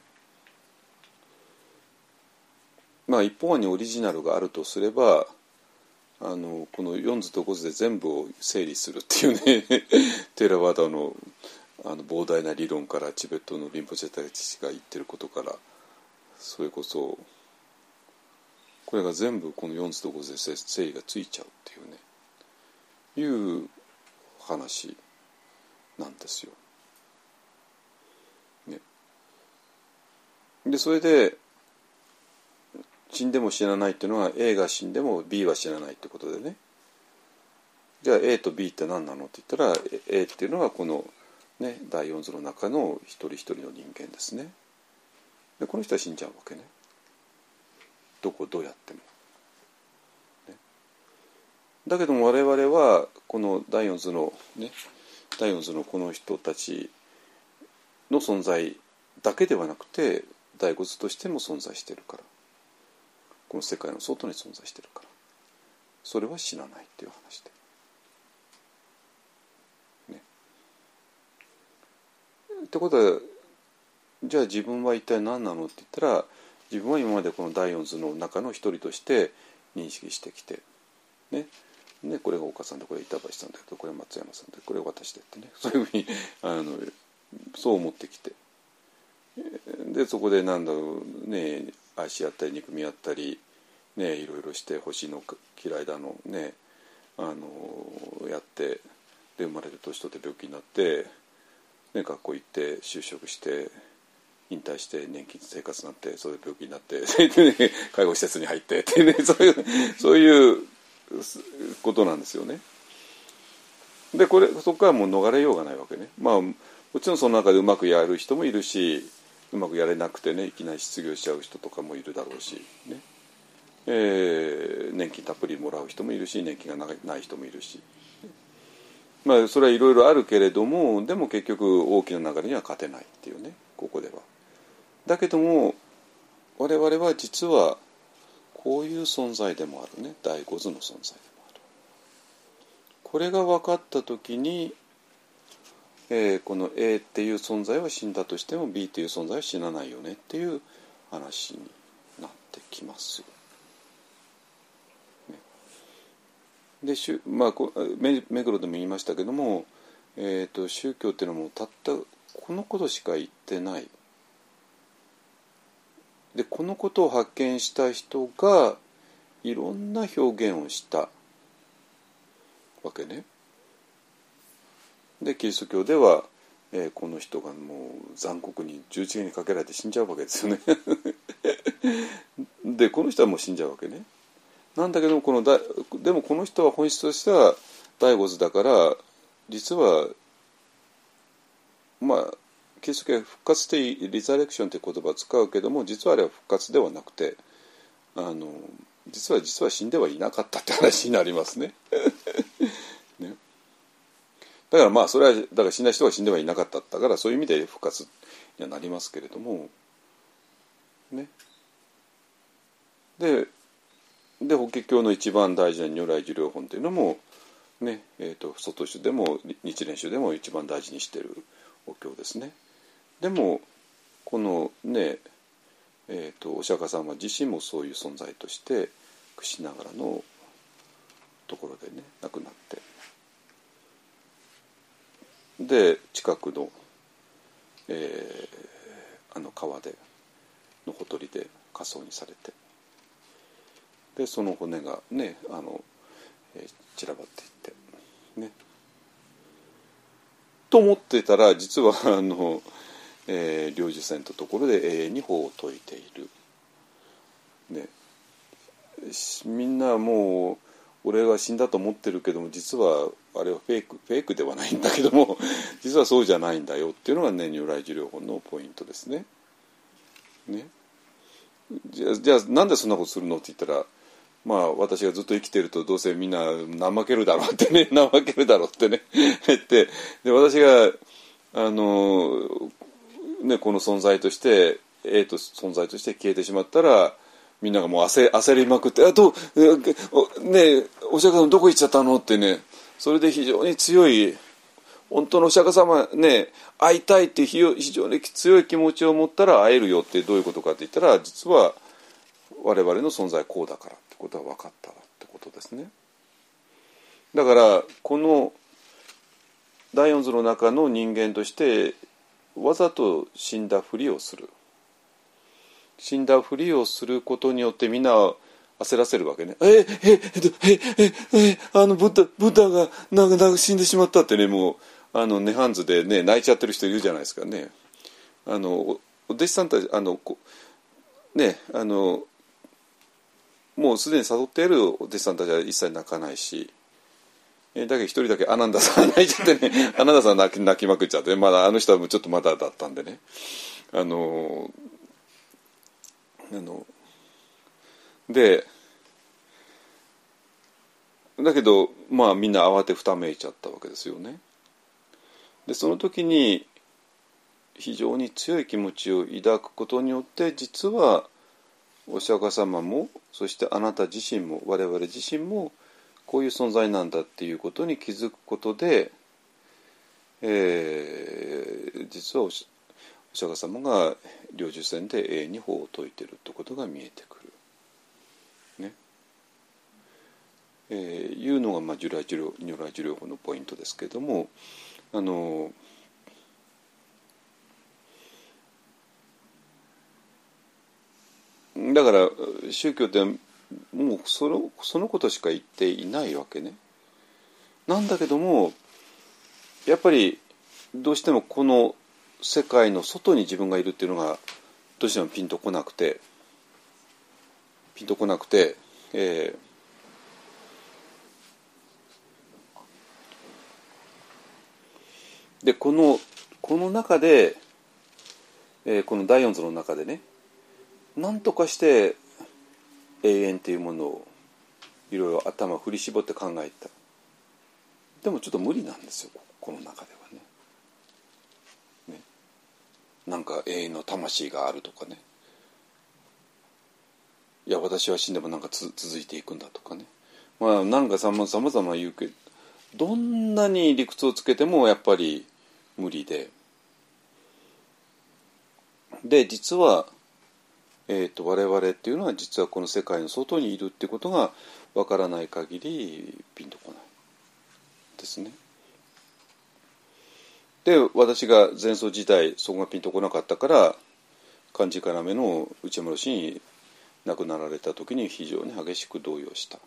まあ一方案にオリジナルがあるとすれば、あのこのよん図とご図で全部を整理するっていうねテラバダのあの膨大な理論からチベットのリンポチェたちが言ってることから、それこそこれが全部このよん図とご図で整理がついちゃうっていうね、いう話なんですよ。ね、でそれで死んでも死なないっていうのは A が死んでも B は死なないってことでね、じゃあ A と B って何なのって言ったら A っていうのはこの、ね、だいよん図の中の一人一人の人間ですね。でこの人は死んじゃうわけね、どこどうやっても、ね、だけども我々はこのだいよん図のねだいよん図のこの人たちの存在だけではなくてだいご図としても存在しているから、この世界の外に存在しているから、それは死なないっていう話で、ね、ってことはじゃあ自分は一体何なのって言ったら、自分は今までこのだいよん図の中の一人として認識してきて、ね、でこれが岡さんで、これ板橋さんだけど、これ松山さんで、これ私でってね、そういうふうにあのそう思ってきて、でそこでなんだろうね、愛し合ったり憎み合ったりね、いろいろして星の嫌いだのね、あのやって、で生まれる年取って病気になって、ね、学校行って就職して引退して年金生活になって、それで病気になって介護施設に入ってってね、そういうそういうことなんですよね。でこれそこからもう逃れようがないわけね。まあもちろんその中でうまくやる人もいるし、うまくやれなくてねいきなり失業しちゃう人とかもいるだろうしね、えー、年金たっぷりもらう人もいるし、年金がない人もいるし、まあそれはいろいろあるけれども、でも結局大きな流れには勝てないっていうね、ここでは。だけども我々は実はこういう存在でもあるね、だいご図の存在でもある。これが分かった時に、えー、この A っていう存在は死んだとしても B っていう存在は死なないよねっていう話になってきます。ね、でしゅ、まあ、目黒でも言いましたけども、えーと、宗教っていうのはもうたったこのことしか言ってない。でこのことを発見した人がいろんな表現をしたわけね。でキリスト教では、えー、この人がもう残酷に十字架にかけられて死んじゃうわけですよねでこの人はもう死んじゃうわけね。なんだけどもこのだでもこの人は本質としてはだいご図だから、実はまあキリスト教は復活ってリザレクションって言葉を使うけども、実はあれは復活ではなくて、あの実は実は死んではいなかったって話になりますねね、だからまあそれはだから死んだ人が死んではいなかっただから、そういう意味で復活にはなりますけれどもね。でで法華経の一番大事な如来寿量本というのもね、えーと、外宗でも日蓮宗でも一番大事にしているお経ですね。でもこのね、えーと、お釈迦様自身もそういう存在として屈しながらのところでね亡くなって、で近くの、えー、あの川でのほとりで火葬にされて、でその骨がねあの、えー、散らばっていってねと思ってたら、実はあの、えー、領事船のところで永遠に法を説いている、ね、みんなもう俺が死んだと思ってるけども、実はあれはフェイクフェイクではないんだけども実はそうじゃないんだよっていうのがね、如来寿療法のポイントですね。ね、じゃあ、じゃあなんでそんなことするのって言ったら、まあ私がずっと生きてるとどうせみんな怠けるだろうってね怠けるだろうってね言ってで、私があのねこの存在としてえーと存在として消えてしまったら、みんながもう 焦, 焦りまくって、あとねお釈迦様どこ行っちゃったのってね、それで非常に強い本当のお釈迦様ね会いたいっていう非常に強い気持ちを持ったら会えるよって、どういうことかって言ったら、実は我々の存在はこうだからってことは分かったってことですね。だからこの第四図の中の人間としてわざと死んだふりをする死んだふりをすることによってみんな焦らせるわけね。ええええええあのブッダブッダがなんかなんか死んでしまったってね、もうあのネハンズでね泣いちゃってる人いるじゃないですかね。あのお弟子さんたちあのこねあのもうすでに悟っているお弟子さんたちは一切泣かないし、えだけど一人だけアナンダさん泣いちゃってねアナンダさん泣き泣きまくっちゃって、まだあの人はもうちょっとまだだったんでね、あのあのでだけどまあみんな慌てふためいちゃったわけですよね。でその時に非常に強い気持ちを抱くことによって、実はお釈迦様もそしてあなた自身も我々自身もこういう存在なんだっていうことに気づくことで、えー、実はお釈迦様が領受船で永遠に法を説いているってことが見えてくる、ねえー、いうのが、まあ、如来寿療如来寿療法のポイントですけれども、あのだから宗教ってもうその、そのことしか言っていないわけね。なんだけどもやっぱりどうしてもこの世界の外に自分がいるっていうのがどうしてもピンとこなくてピンとこなくて、えー、でこのこの中で、えー、この第四図の中でね、何とかして永遠っていうものをいろいろ頭を振り絞って考えた。でもちょっと無理なんですよ、この中ではね。ね、なんか永遠の魂があるとかね、いや私は死んでもなんかつ続いていくんだとかね、まあなんかさまざま言うけど、どんなに理屈をつけてもやっぱり無理で、で実はえー、と我々っていうのは実はこの世界の外にいるってことがわからない限りピンとこないですね。で私が前奏時代そこがピンとこなかったから漢字要の内村氏に亡くなられた時に非常に激しく動揺した。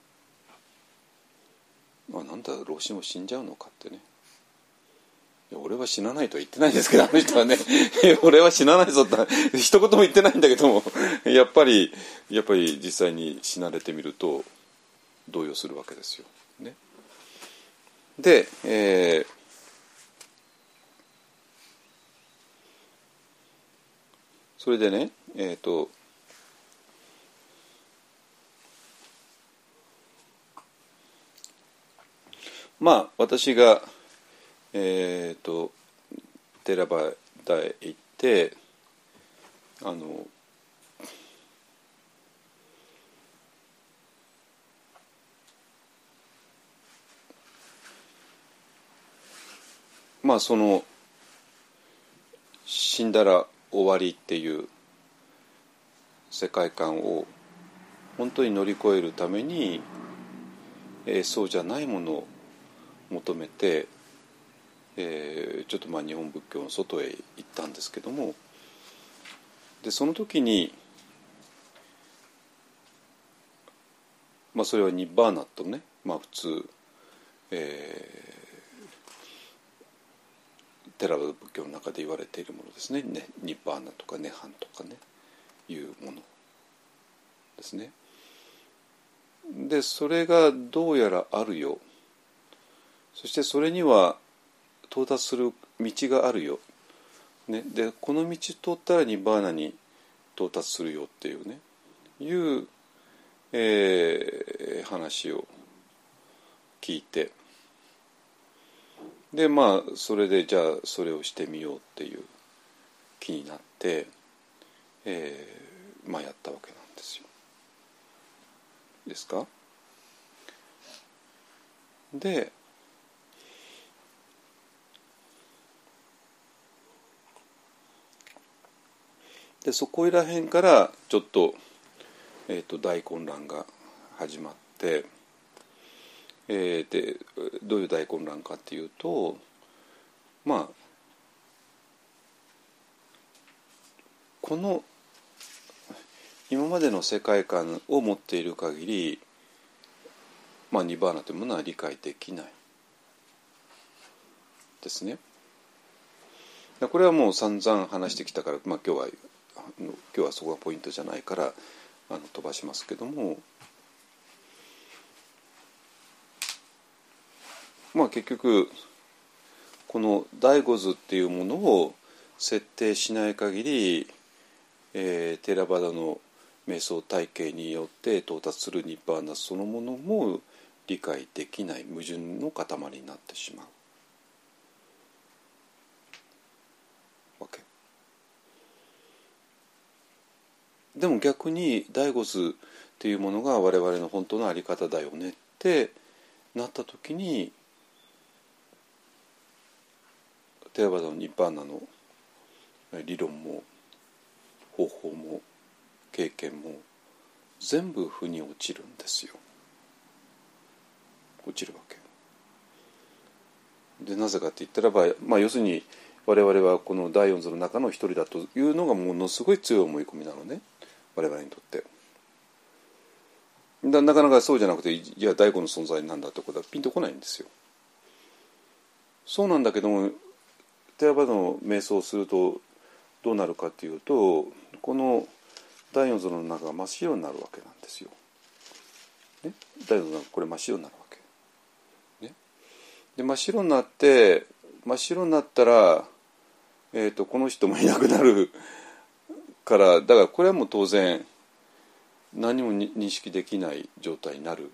あ、なんだ老子も死んじゃうのかってね。いや俺は死なないとは言ってないんですけど、あの人はね俺は死なないぞって一言も言ってないんだけどもやっぱりやっぱり実際に死なれてみると動揺するわけですよ、ね、で、えー、それでねえっとまあ私がえーとテラバダへ行ってあのまあその死んだら終わりっていう世界観を本当に乗り越えるために、えー、そうじゃないものを求めてえー、ちょっとまあ日本仏教の外へ行ったんですけども、でその時にまあ、それはニッバーナとね、まあ、普通、えー、テラバダ仏教の中で言われているものですね。ね、ニッバーナとかネハンとかねいうものですね。でそれがどうやらあるよ、そしてそれには到達する道があるよ、ね、でこの道通ったらニッバーナに到達するよっていうねいう、えー、話を聞いて、でまあそれでじゃあそれをしてみようっていう気になって、えー、まあやったわけなんですよ。ですか？ででそこいらへんからちょっと、えーと、大混乱が始まって、えー、でどういう大混乱かっていうと、まあこの今までの世界観を持っている限り、まあ、ニバーナというものは理解できないですね。これはもう散々話してきたから、まあ、今日は今日はそこがポイントじゃないからあの飛ばしますけども、まあ結局この第五図っていうものを設定しない限り、えー、テラバダの瞑想体系によって到達するニッバーナそのものも理解できない矛盾の塊になってしまうわけ。でも逆に第五図っていうものが我々の本当の在り方だよねってなった時に、テラバダのニッバーナの理論も方法も経験も全部腑に落ちるんですよ。落ちるわけで、なぜかって言ったらば、まあ、要するに我々はこの第四図の中の一人だというのがものすごい強い思い込みなのね、我々にとって。だなかなかそうじゃなくて、いや第五の存在なんだってことはピンとこないんですよ。そうなんだけども、テラバダの瞑想をするとどうなるかっていうと、この第四図の中が真っ白になるわけなんですよ。ね、第四図の中これ真っ白になるわけ。ね、で真っ白になって真っ白になったら、えーと、この人もいなくなるから、だからこれはもう当然何も認識できない状態になる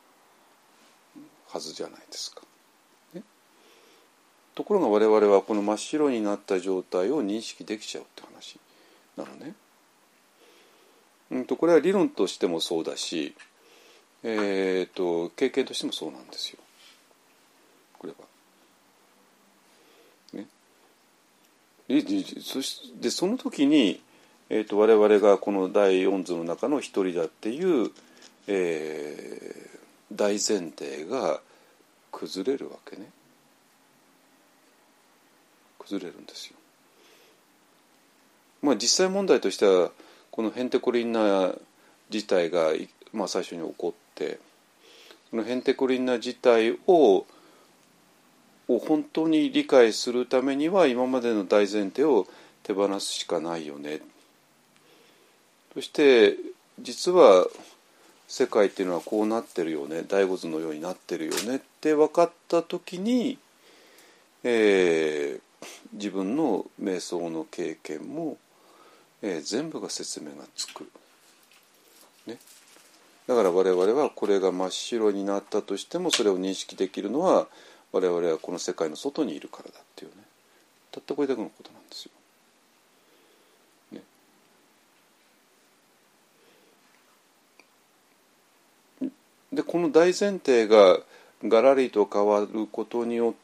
はずじゃないですか。ね、ところが我々はこの真っ白になった状態を認識できちゃうって話なのね。うんとこれは理論としてもそうだし、えーと経験としてもそうなんですよ。これは。ね、で, そしでその時に、えーと我々がこの第四図の中の一人だっていう、えー、大前提が崩れるわけね。崩れるんですよ。まあ実際問題としてはこのヘンテコリンナ自体が、まあ、最初に起こって、そのヘンテコリンナ自体をを本当に理解するためには今までの大前提を手放すしかないよね。そして実は世界っていうのはこうなってるよね、第五図のようになってるよねって分かった時に、えー、自分の瞑想の経験も、えー、全部が説明がつく、ね、だから我々はこれが真っ白になったとしてもそれを認識できるのは我々はこの世界の外にいるからだっていうね、たったこれだけのことなんですよ。ね、でこの大前提がガラリと変わることによって、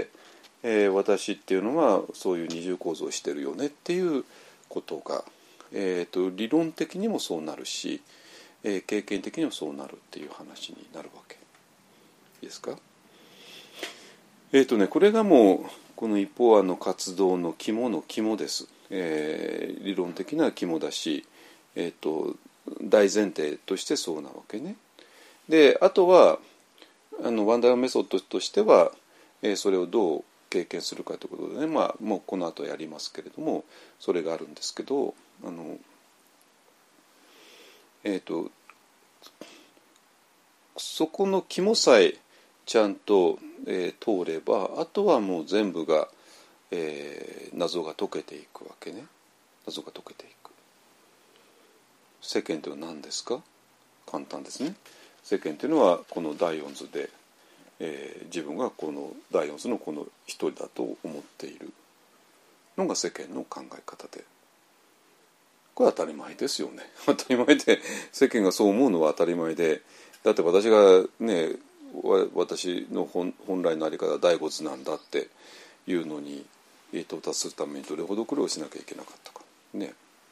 えー、私っていうのはそういう二重構造をしてるよねっていうことが、えーと、理論的にもそうなるし、えー、経験的にもそうなるっていう話になるわけですか。えーとね、これがもうこの一方案の活動の肝の肝です。えー、理論的な肝だし、えーと、大前提としてそうなわけね。 であとはあのワンダーメソッドとしては、えー、それをどう経験するかということでね、まあもうこの後やりますけれども、それがあるんですけど、あのえっとそこの肝さえちゃんと、えー、通れば、あとはもう全部が、えー、謎が解けていくわけね。謎が解けていく。世間というのは何ですか？簡単ですね。世間というのはこの第四図で、えー、自分がこの第四図のこの一人だと思っているのが世間の考え方で、これは当たり前ですよね。当たり前で、世間がそう思うのは当たり前で、だって私がね、私の 本, 本来のあり方は第五図なんだっていうのに到達するためにどれほど苦労しなきゃいけなかったかね。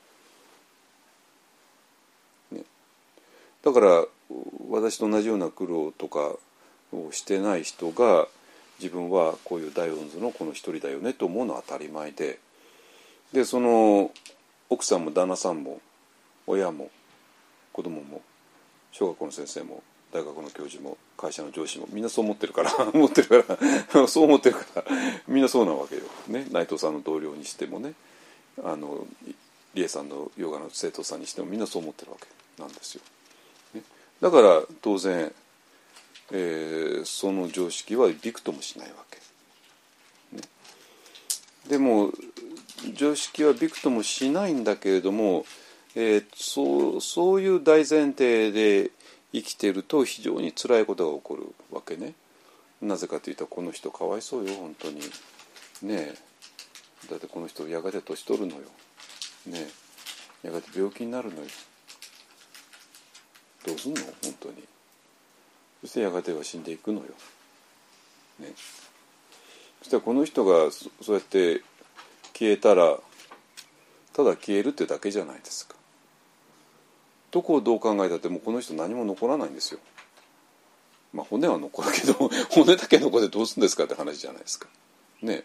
ね、だから私と同じような苦労とかをしてない人が自分はこういう第四図のこの一人だよねと思うのは当たり前で、でその奥さんも旦那さんも親も子供も小学校の先生も大学の教授も会社の上司もみんなそう思ってるから思ってるからそう思ってるからみんなそうなわけよ、ね、内藤さんの同僚にしてもね、あの理恵さんのヨガの生徒さんにしてもみんなそう思ってるわけなんですよ、ね、だから当然、えー、その常識はびくともしないわけ、ね、でも常識はびくともしないんだけれども、えー、そう、そういう大前提で生きていると非常に辛いことが起こるわけね。なぜかというと、この人かわいそうよ本当にねえ、だってこの人やがて年取るのよねえ、やがて病気になるのよ、どうすんの本当に。そしてやがては死んでいくのよ、ね、そしたらこの人がそうやって消えたらただ消えるってだけじゃないですか。どこをどう考えたってもうこの人何も残らないんですよ。まあ骨は残るけど骨だけ残ってどうするんですかって話じゃないですかね。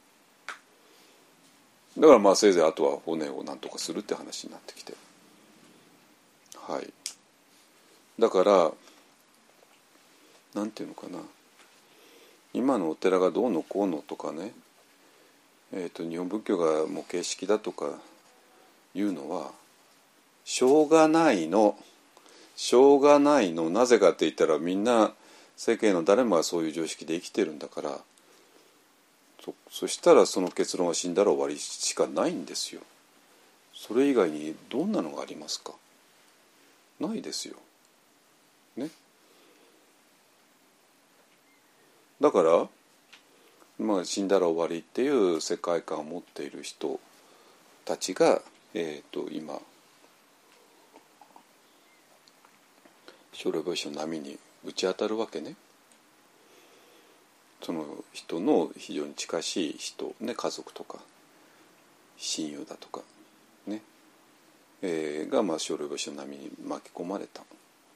だからまあせいぜいあとは骨を何とかするって話になってきて、はい、だからなんていうのかな、今のお寺がどうのこうのとかね、えーと日本仏教がもう形式だとかいうのはしょうがないのしょうがないのなぜかって言ったらみんな世間の誰もがそういう常識で生きてるんだから、 そ, そしたらその結論は死んだら終わりしかないんですよ。それ以外にどんなのがありますか？ないですよ、ね、だからまあ死んだら終わりっていう世界観を持っている人たちが、えーと今生老病死の波にぶち当たるわけね。その人の非常に近しい人、ね、家族とか親友だとかね、えー、がまあ生老病死の波に巻き込まれた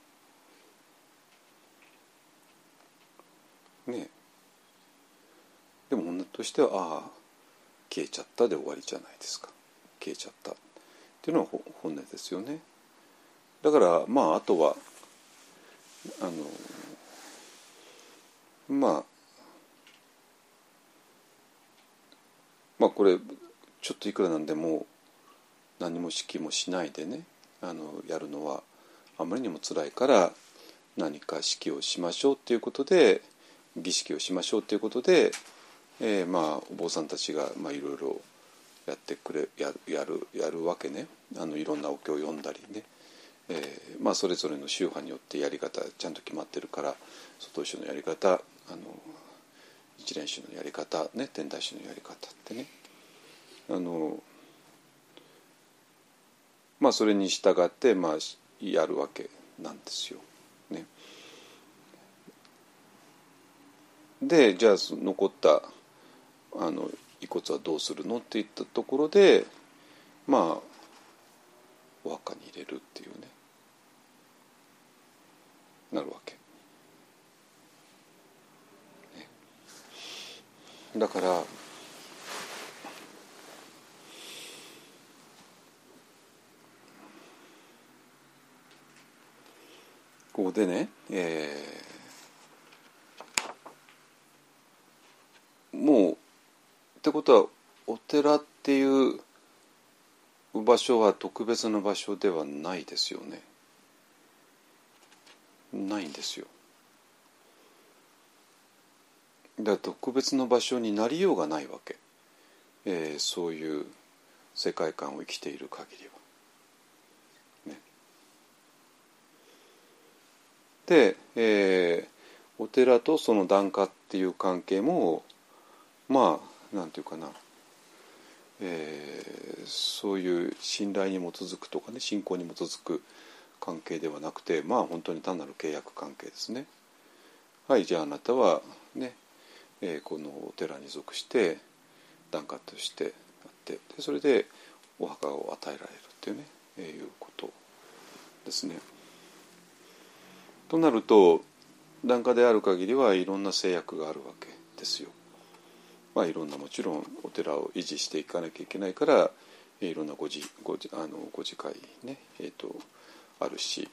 ね。でも女としてはああ消えちゃったで終わりじゃないですか。消えちゃったっていうのは本音ですよね。だからまああとはあのまあまあこれちょっといくらなんでも何も指揮もしないでね、あのやるのはあまりにも辛いから何か指揮をしましょうっていうことで儀式をしましょうっていうことで、えー、まあお坊さんたちがまあいろいろやってくれ や, やるやるわけね。あのいろんなお経を読んだりね、えー、まあそれぞれの宗派によってやり方ちゃんと決まってるから、外宗のやり方、あの一蓮宗のやり方ね、天台宗のやり方ってね、あのまあそれに従ってまあやるわけなんですよね。でじゃあ残ったあの遺骨はどうするのっていったところでまあお墓に入れるっていうねなるわけ、ね、だからこここでね、えー、もうってことはお寺っていう場所は特別な場所ではないですよね。ないんですよ。だから特別な場所になりようがないわけ、えー、そういう世界観を生きている限りは、ね、で、えー、お寺とその檀家っていう関係もまあなんていうかな、えー、そういう信頼に基づくとかね、信仰に基づく関係ではなくて、まあ本当に単なる契約関係ですね。はい、じゃああなたはね、えー、このお寺に属して檀家としてあって、でそれでお墓を与えられるっていうね、えー、いうことですね。となると檀家である限りはいろんな制約があるわけですよ。まあいろんな、もちろんお寺を維持していかなきゃいけないから、いろんなご自ご自あのご自会ね、えー、とあるし、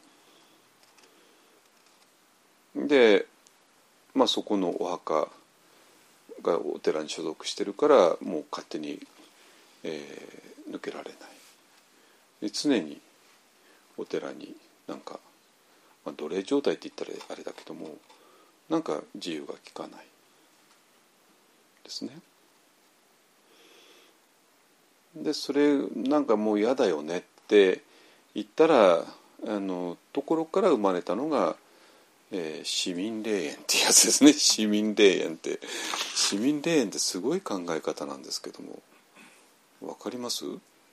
で、まあ、そこのお墓がお寺に所属してるからもう勝手に、えー、抜けられない。で常にお寺になんか、まあ、奴隷状態って言ったらあれだけども、なんか自由が利かないですね。でそれなんかもう嫌だよねって言ったら、あのところから生まれたのが、えー、市民霊園ってやつですね。市民霊園って市民霊園ってすごい考え方なんですけども、わかります？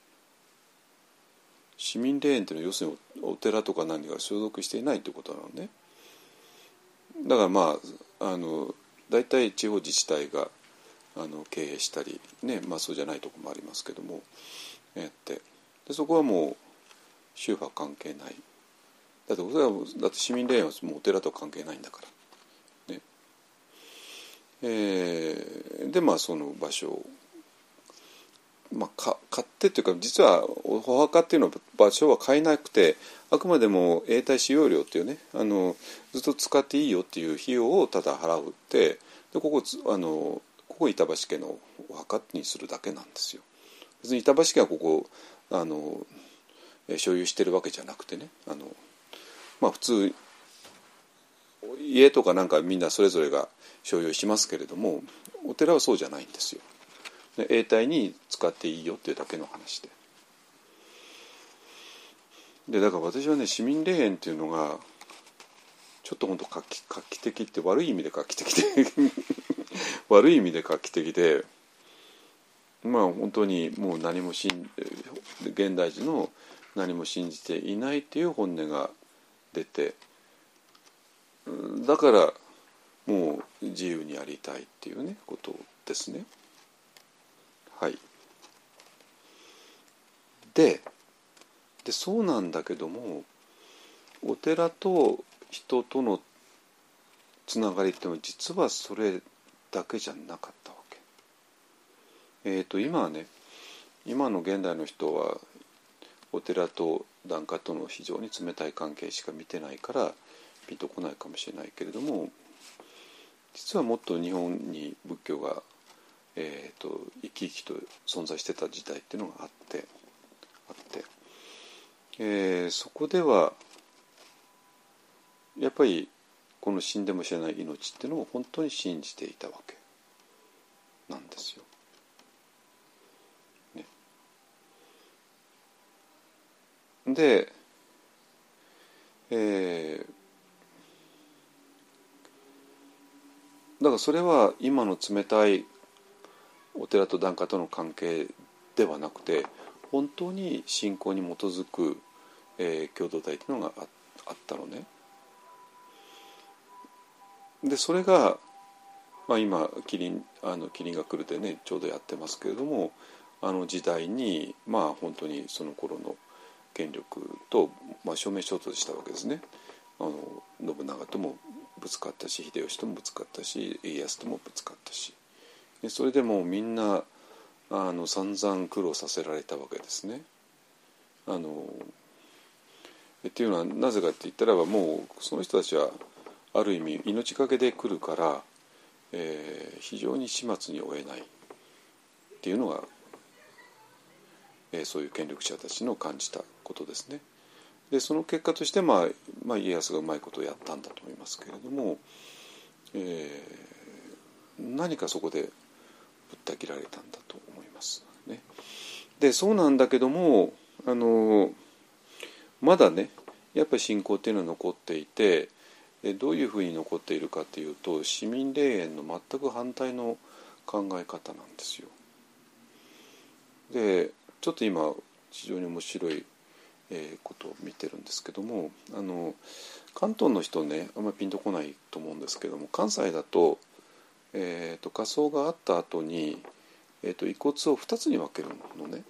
市民霊園っていうのは要するにお寺とか何が所属していないということなのね。だからまああの大体地方自治体があの経営したりね、まあそうじゃないところもありますけどもやって、でそこはもう宗派関係ない。だってそれはだって市民霊園はもうお寺とは関係ないんだからね。えー、でまあその場所を、まあ、か買ってっていうか、実はお墓っていうのは場所は買えなくて、あくまでも永代使用料っていうね、あのずっと使っていいよっていう費用をただ払うって、でここあのここ板橋家のお墓にするだけなんですよ。別に板橋家はここあの所有してるわけじゃなくてね、あのまあ普通家とかなんかみんなそれぞれが所有しますけれども、お寺はそうじゃないんですよ。永代に使っていいよっていうだけの話で。でだから私はね、市民霊園っていうのがちょっと本当画期画期的って、悪い意味で画期的で悪い意味で画期的で、まあ本当にもう何も信現代人の何も信じていないっていう本音が出て、だからもう自由にやりたいっていうねことですね。はい。で、でそうなんだけども、お寺と人とのつながりっていうのは実はそれだけじゃなかったわけ。えーと今はね、今の現代の人はお寺と檀家との非常に冷たい関係しか見てないからピンとこないかもしれないけれども、実はもっと日本に仏教が、えーと生き生きと存在してた時代っていうのがあってあって、えー、そこではやっぱりこの死んでも知らない命っていうのを本当に信じていたわけなんですよ。ね、で、えー、だからそれは今の冷たいお寺と檀家との関係ではなくて、本当に信仰に基づく、えー、共同体というのが あ, あったのね。でそれが、まあ、今キリンあのキリンが来るでねちょうどやってますけれども、あの時代にまあ本当にその頃の権力と、まあ、正面衝突したわけですね。あの信長ともぶつかったし、秀吉ともぶつかったし、家康ともぶつかったし、でそれでもうみんなあの散々苦労させられたわけですね。あの、 っていうのはなぜかって言ったらば、もうその人たちはある意味命がけで来るから、えー、非常に始末に負えないっていうのが、えー、そういう権力者たちの感じたことですね。でその結果として、まあまあ、家康がうまいことをやったんだと思いますけれども、えー、何かそこでぶった切られたんだと思いますね。でそうなんだけども、あのまだねやっぱり信仰っていうのは残っていて、どういうふうに残っているかというと、市民霊園の全く反対の考え方なんですよ。でちょっと今非常に面白いことを見てるんですけども、あの関東の人ねあんまりピンとこないと思うんですけども、関西だと、えー、と火葬があった後に、えー、と遺骨をふたつに分けるのね。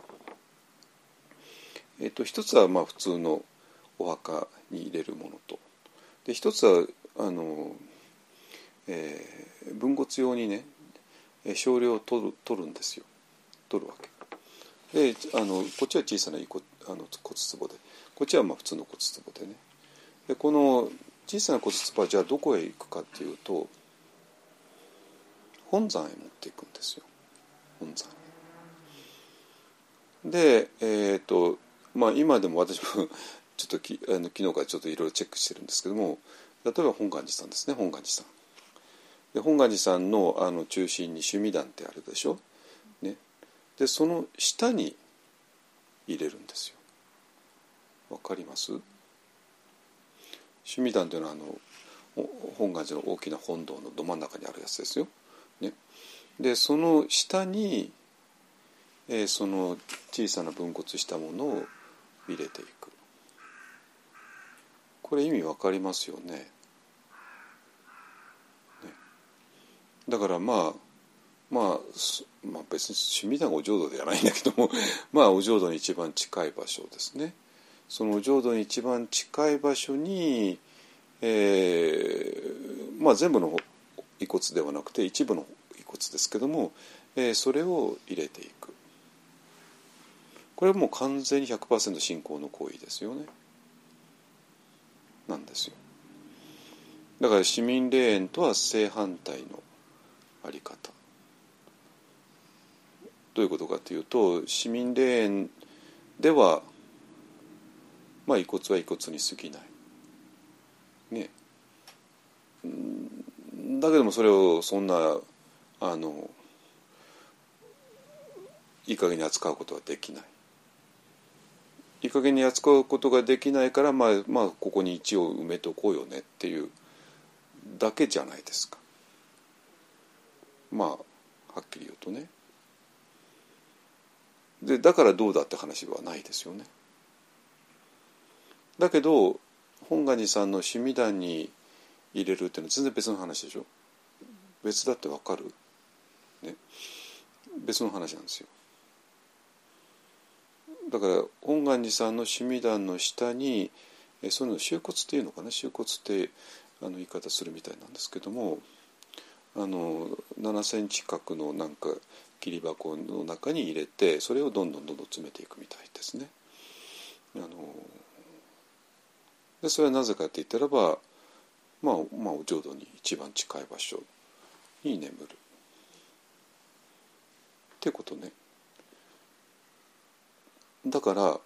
えー、とひとつはまあ普通のお墓に入れるものと、で一つはあの、えー、分骨用にね少量を取る、取るんですよ。取るわけで、あのこっちは小さな骨あの骨壺で、こっちはまあ普通の骨壺でね。でこの小さな骨壺はじゃあどこへ行くかっていうと、本山へ持っていくんですよ。本山で、えーとまあ、今でも私もちょっときあの昨日からちょっといろいろチェックしてるんですけども、例えば本願寺さんですね。本願寺さんで本願寺さん の, あの中心に趣味壇ってあるでしょ、ね、でその下に入れるんですよ。わかります？趣味壇というのはあの本願寺の大きな本堂のど真ん中にあるやつですよ、ね、でその下に、えー、その小さな分骨したものを入れていく。これ意味わかりますよ ね, ねだからまあまあ、まあ、別に趣味壇がお浄土ではないんだけどもまあお浄土に一番近い場所ですね。そのお浄土に一番近い場所に、えーまあ、全部の遺骨ではなくて一部の遺骨ですけども、えー、それを入れていく。これはもう完全に ひゃくパーセント 信仰の行為ですよね。なんですよ。だから市民霊園とは正反対のあり方。どういうことかというと、市民霊園では、まあ、遺骨は遺骨に過ぎない、ね、だけどもそれをそんなあのいい加減に扱うことはできない。いい加減に扱うことができないから、まあまあここに一応埋めとこうよねっていうだけじゃないですか。まあはっきり言うとね。でだからどうだって話はないですよね。だけど本願寺さんの趣味壇に入れるっていうのは全然別の話でしょ。別だってわかる、ね、別の話なんですよ。だから本願寺さんの趣味壇の下にえそういうの収骨っていうのかな、収骨ってあの言い方するみたいなんですけども、あのななセンチ角のなんか切り箱の中に入れて、それをどんどんどんどん詰めていくみたいですね。あのでそれはなぜかって言ったらば、まあ、まあお浄土に一番近い場所に眠るってことね。だから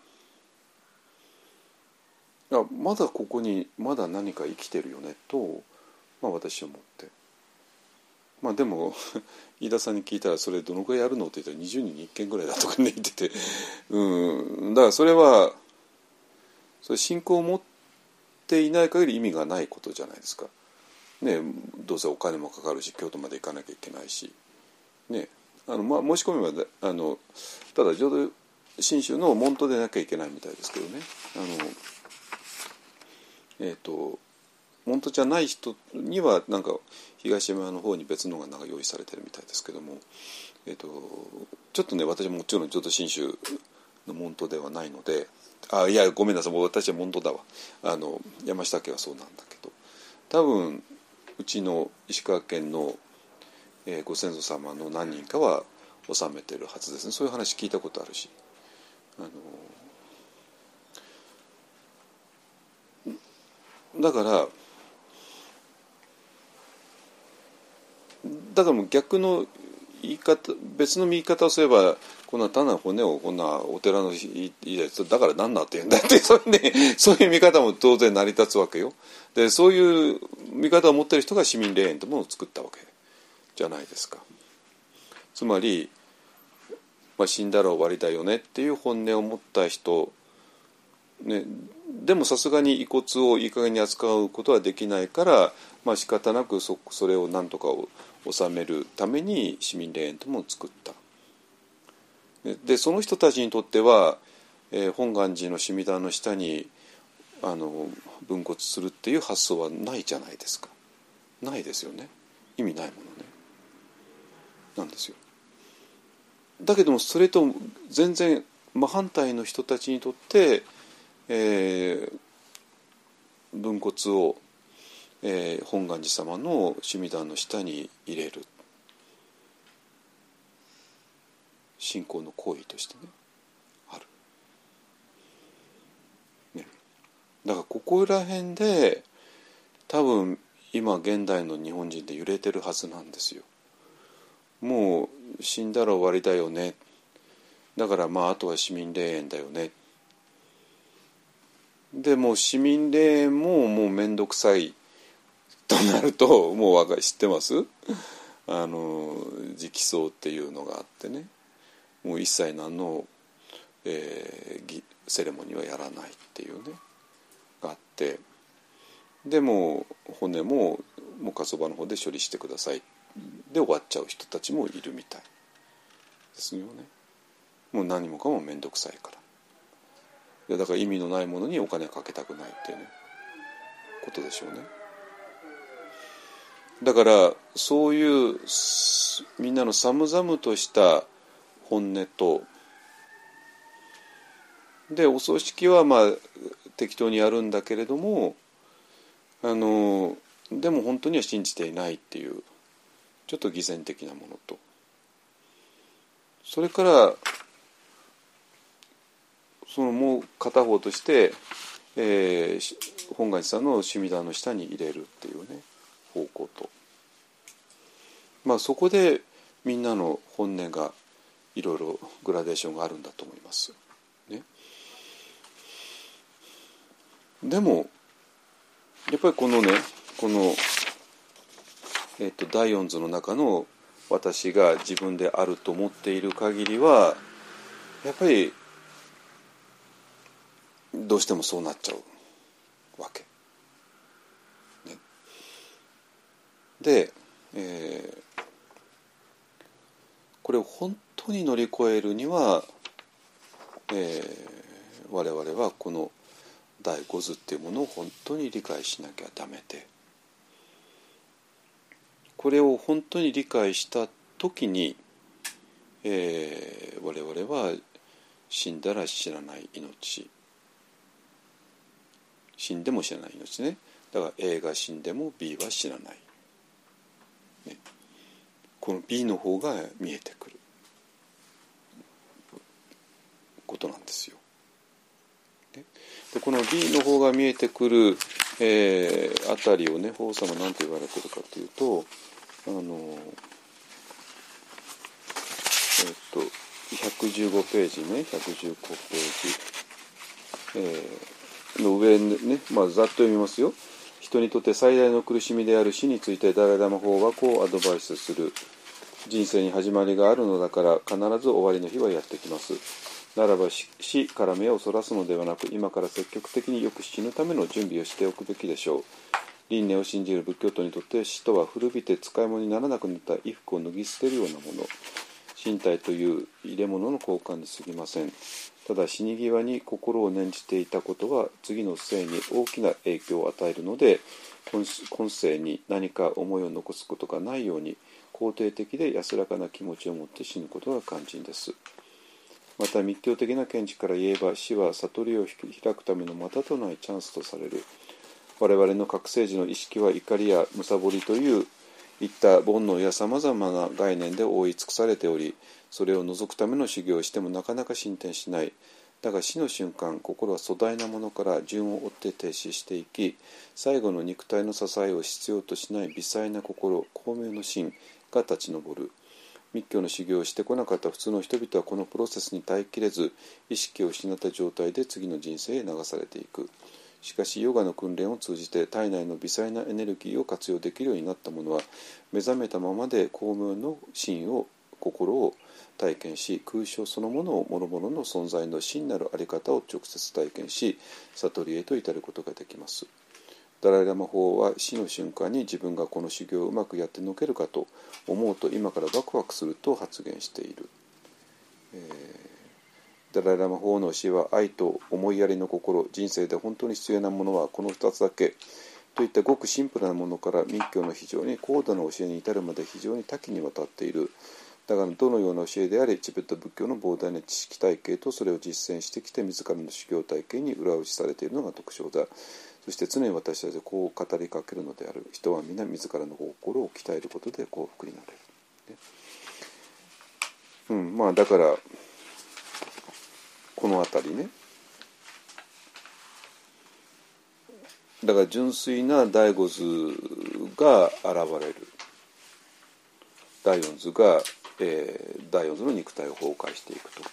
いやまだここにまだ何か生きてるよねと、まあ、私は思って、まあでも飯田さんに聞いたらそれどのくらいやるのって言ったらにじゅうにんにいっけんぐらいだとかね言ってて、うんだからそれはそれ信仰を持っていない限り意味がないことじゃないですか。ね、どうせお金もかかるし京都まで行かなきゃいけないし、ね、あの、まあ、申し込めばあのただ浄土真宗の門徒でなきゃいけないみたいですけどね、あのえっ、ー、と門徒じゃない人にはなんか東山の方に別のがなんか用意されてるみたいですけども、えー、とちょっとね私ももちろん浄土真宗の門徒ではないので、あいやごめんなさい、もう私は門徒だわ、あの山下家はそうなんだけど、多分うちの石川県の、えー、ご先祖様の何人かは納めてるはずですね。そういう話聞いたことあるし、あのだからだからもう逆の言い方、別の見方をすれば、こんな単なる骨をこんなお寺のいいやつだから何だって言うんだってそういう、ね、そういう見方も当然成り立つわけよ。でそういう見方を持っている人が市民霊園というものを作ったわけじゃないですか。つまり、まあ、死んだら終わりだよねっていう本音を持った人、ね、でもさすがに遺骨をいい加減に扱うことはできないから、まあ、仕方なく そ, それを何とかを収めるために市民霊園というものを作った。でその人たちにとっては、えー、本願寺のしみ壇の下にあの分骨するっていう発想はないじゃないですか。ないですよね。意味ないものね。なんですよ。だけどもそれと全然真反対の人たちにとって、えー、分骨を、えー、本願寺様のしみ壇の下に入れる。信仰の行為としてね、ある、ね、だからここら辺で多分今現代の日本人って揺れてるはずなんですよ。もう死んだら終わりだよね、だからまああとは市民霊園だよね。でもう市民霊園ももうめんどくさいとなると、もう知ってます？あの直葬っていうのがあってね、もう一切何の、えー、セレモニーはやらないっていうねがあって、でも骨ももう火葬場の方で処理してくださいで終わっちゃう人たちもいるみたいですよね。もう何もかも面倒くさいから。いやだから意味のないものにお金かけたくないっていうねことでしょうね。だからそういうみんなの寒々とした本音とで、お葬式はまあ適当にやるんだけれども、あのでも本当には信じていないっていうちょっと偽善的なものと、それからそのもう片方として、えー、本願寺さんのしみ壇の下に入れるっていうね方向と、まあそこでみんなの本音がいろいろグラデーションがあるんだと思いますね。でもやっぱりこのねこの、えーと、大恩図の中の私が自分であると思っている限りはやっぱりどうしてもそうなっちゃうわけ、ね、で、えー、これを本当に乗り越えるには、えー、我々はこの第五図っていうものを本当に理解しなきゃダメで、これを本当に理解した時に、えー、我々は死んだら知らない命、死んでも知らない命ね。だから A が死んでも B は知らない、ね、この B の方が見えてくることなんですよ。でこの B の方が見えてくる、えー、あたりをね法皇様何て言われてるかというと、あのえっとひゃくじゅうごページねひゃくじゅうごページ、えー、の上にね、まあ、ざっと読みますよ。人にとって最大の苦しみである死についてダライラマ法はこうアドバイスする。人生に始まりがあるのだから必ず終わりの日はやってきます。ならば死から目をそらすのではなく、今から積極的によく死ぬための準備をしておくべきでしょう。輪廻を信じる仏教徒にとって死とは古びて使い物にならなくなった衣服を脱ぎ捨てるようなもの、身体という入れ物の交換に過ぎません。ただ死に際に心を念じていたことは次の生に大きな影響を与えるので、今世に何か思いを残すことがないように肯定的で安らかな気持ちを持って死ぬことが肝心です。また密教的な見地から言えば、死は悟りを開くためのまたとないチャンスとされる。我々の覚醒時の意識は怒りや貪りといういった煩悩やさまざまな概念で覆い尽くされており、それを除くための修行をしてもなかなか進展しない。 だが死の瞬間、心は粗大なものから順を追って停止していき、最後の肉体の支えを必要としない微細な心、光明の心が立ち上る。密教の修行をしてこなかった普通の人々はこのプロセスに耐えきれず、意識を失った状態で次の人生へ流されていく。しかしヨガの訓練を通じて体内の微細なエネルギーを活用できるようになった者は、目覚めたままで光明の心を心を体験し、空性そのものを諸々の存在の真なるあり方を直接体験し、悟りへと至ることができます。ダライラマ法は死の瞬間に自分がこの修行をうまくやってのけるかと思うと今からワクワクすると発言している。えー、ダライラマ法の教えは愛と思いやりの心、人生で本当に必要なものはこのふたつだけといったごくシンプルなものから密教の非常に高度な教えに至るまで非常に多岐にわたっている。だがどのような教えであれ、チベット仏教の膨大な知識体系とそれを実践してきて自らの修行体系に裏打ちされているのが特徴だ。そして常に私たちはこう語りかけるのである。人は皆自らの心を鍛えることで幸福になれる。うん、まあだからこのあたりね。だから純粋な第五図が現れる。第四図が、えー、第四図の肉体を崩壊していくとき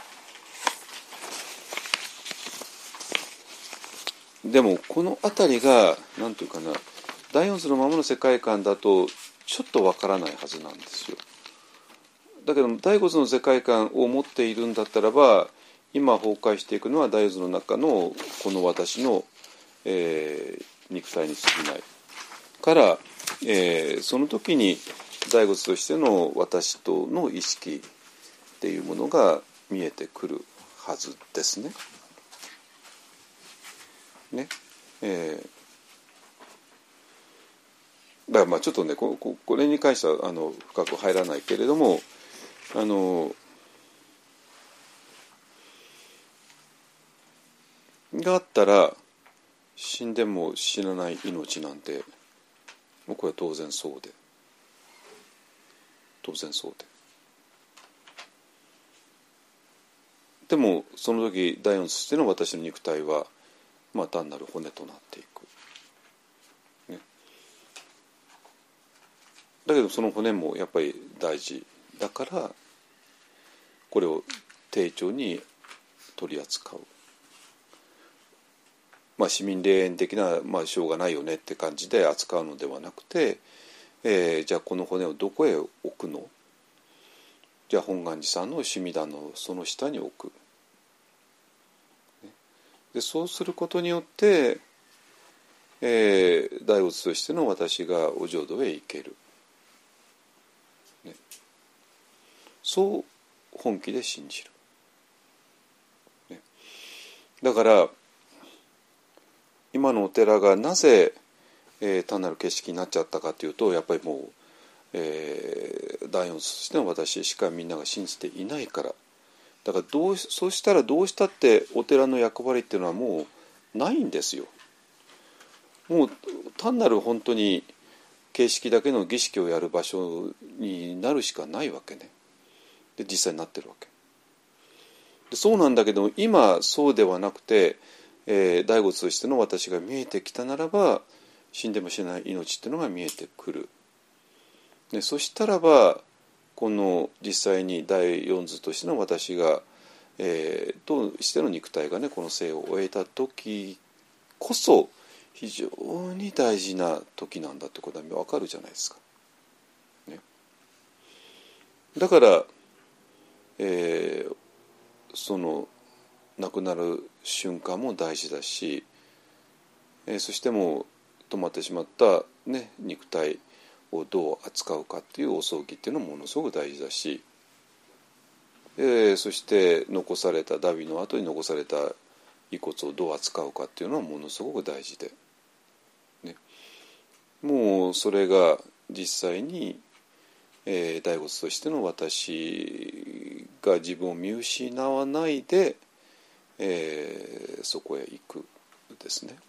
に。でもこのあたりがなんていうかな、第四図のままの世界観だとちょっとわからないはずなんですよ。だけど第五図の世界観を持っているんだったらば、今崩壊していくのは第四図の中のこの私の、えー、肉体に過ぎないから、えー、その時に第五図としての私との意識っていうものが見えてくるはずですね。ね、えー、だからまあちょっとね こ, こ, これに関してはあの深く入らないけれども、あのがあったら死んでも死なない命なんてもうこれは当然そうで当然そうででもその時第四としての私の肉体はまあ単なる骨となっていく、ね、だけどその骨もやっぱり大事だからこれを丁重に取り扱う。まあ市民霊園的な、まあ、しょうがないよねって感じで扱うのではなくて、えー、じゃあこの骨をどこへ置くの？じゃあ本願寺さんの趣味壇のその下に置く。でそうすることによって、えー、大仏としての私がお浄土へ行ける、ね、そう本気で信じる、ね、だから今のお寺がなぜ、えー、単なる景色になっちゃったかというと、やっぱりもう、えー、第四としての私しかみんなが信じていないから。だからどうそうしたらどうしたってお寺の役割っていうのはもうないんですよ。もう単なる本当に形式だけの儀式をやる場所になるしかないわけね。で実際になってるわけで。そうなんだけど今そうではなくて、えー、第五としての私が見えてきたならば死んでも死なない命っていうのが見えてくる。でそしたらばこの実際に第四図としての私が、えー、としての肉体がねこの生を終えた時こそ非常に大事な時なんだってことは分かるじゃないですか、ね、だから、えー、その亡くなる瞬間も大事だし、えー、そしてもう止まってしまった、ね、肉体をどう扱うかっていうお葬儀っていうのもものすごく大事だし、えー、そして残されたダビの後に残された遺骨をどう扱うかっていうのはものすごく大事で、ね、もうそれが実際に、えー、大仏としての私が自分を見失わないで、えー、そこへ行くですね。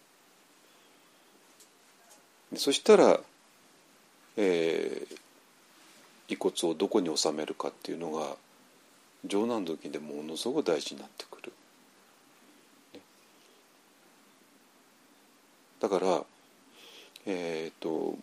そしたらえー、遺骨をどこに収めるかっていうのが、 上難時でものすごく大事になってくる。だからえっと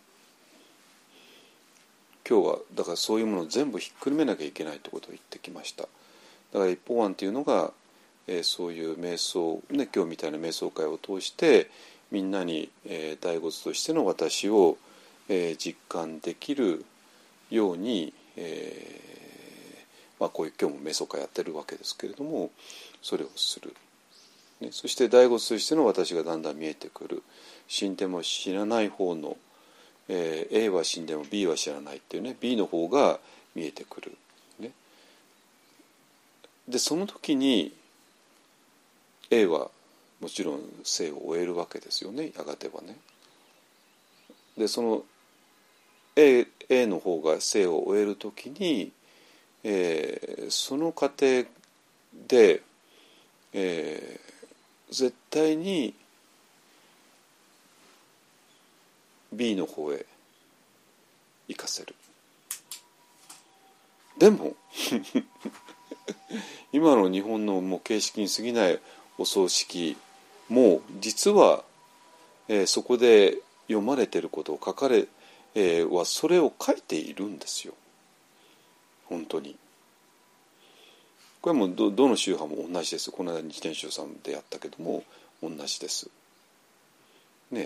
今日はだからそういうものを全部ひっくるめなきゃいけないということを言ってきました。だから一方案というのが、えー、そういう瞑想、ね、今日みたいな瞑想会を通してみんなに、えー、大仏としての私を、えー、実感できるように、えーまあ、こういう今日も瞑想会やってるわけですけれども、それをする、ね、そして大仏としての私がだんだん見えてくる。死んでも知らない方の、えー、A は死んでも B は知らないっていうね、 B の方が見えてくる、ね、でその時に A はもちろん生を終えるわけですよね、やがてはね。でその A, A の方が生を終える時に、えー、その過程で、えー、絶対に B の方へ行かせる。でも今の日本のもう形式に過ぎないお葬式も実は、えー、そこで読まれていることを書かれ、えー、はそれを書いているんですよ、本当に。これはもう ど, どの宗派も同じです。この間日蓮宗さんでやったけども同じですね。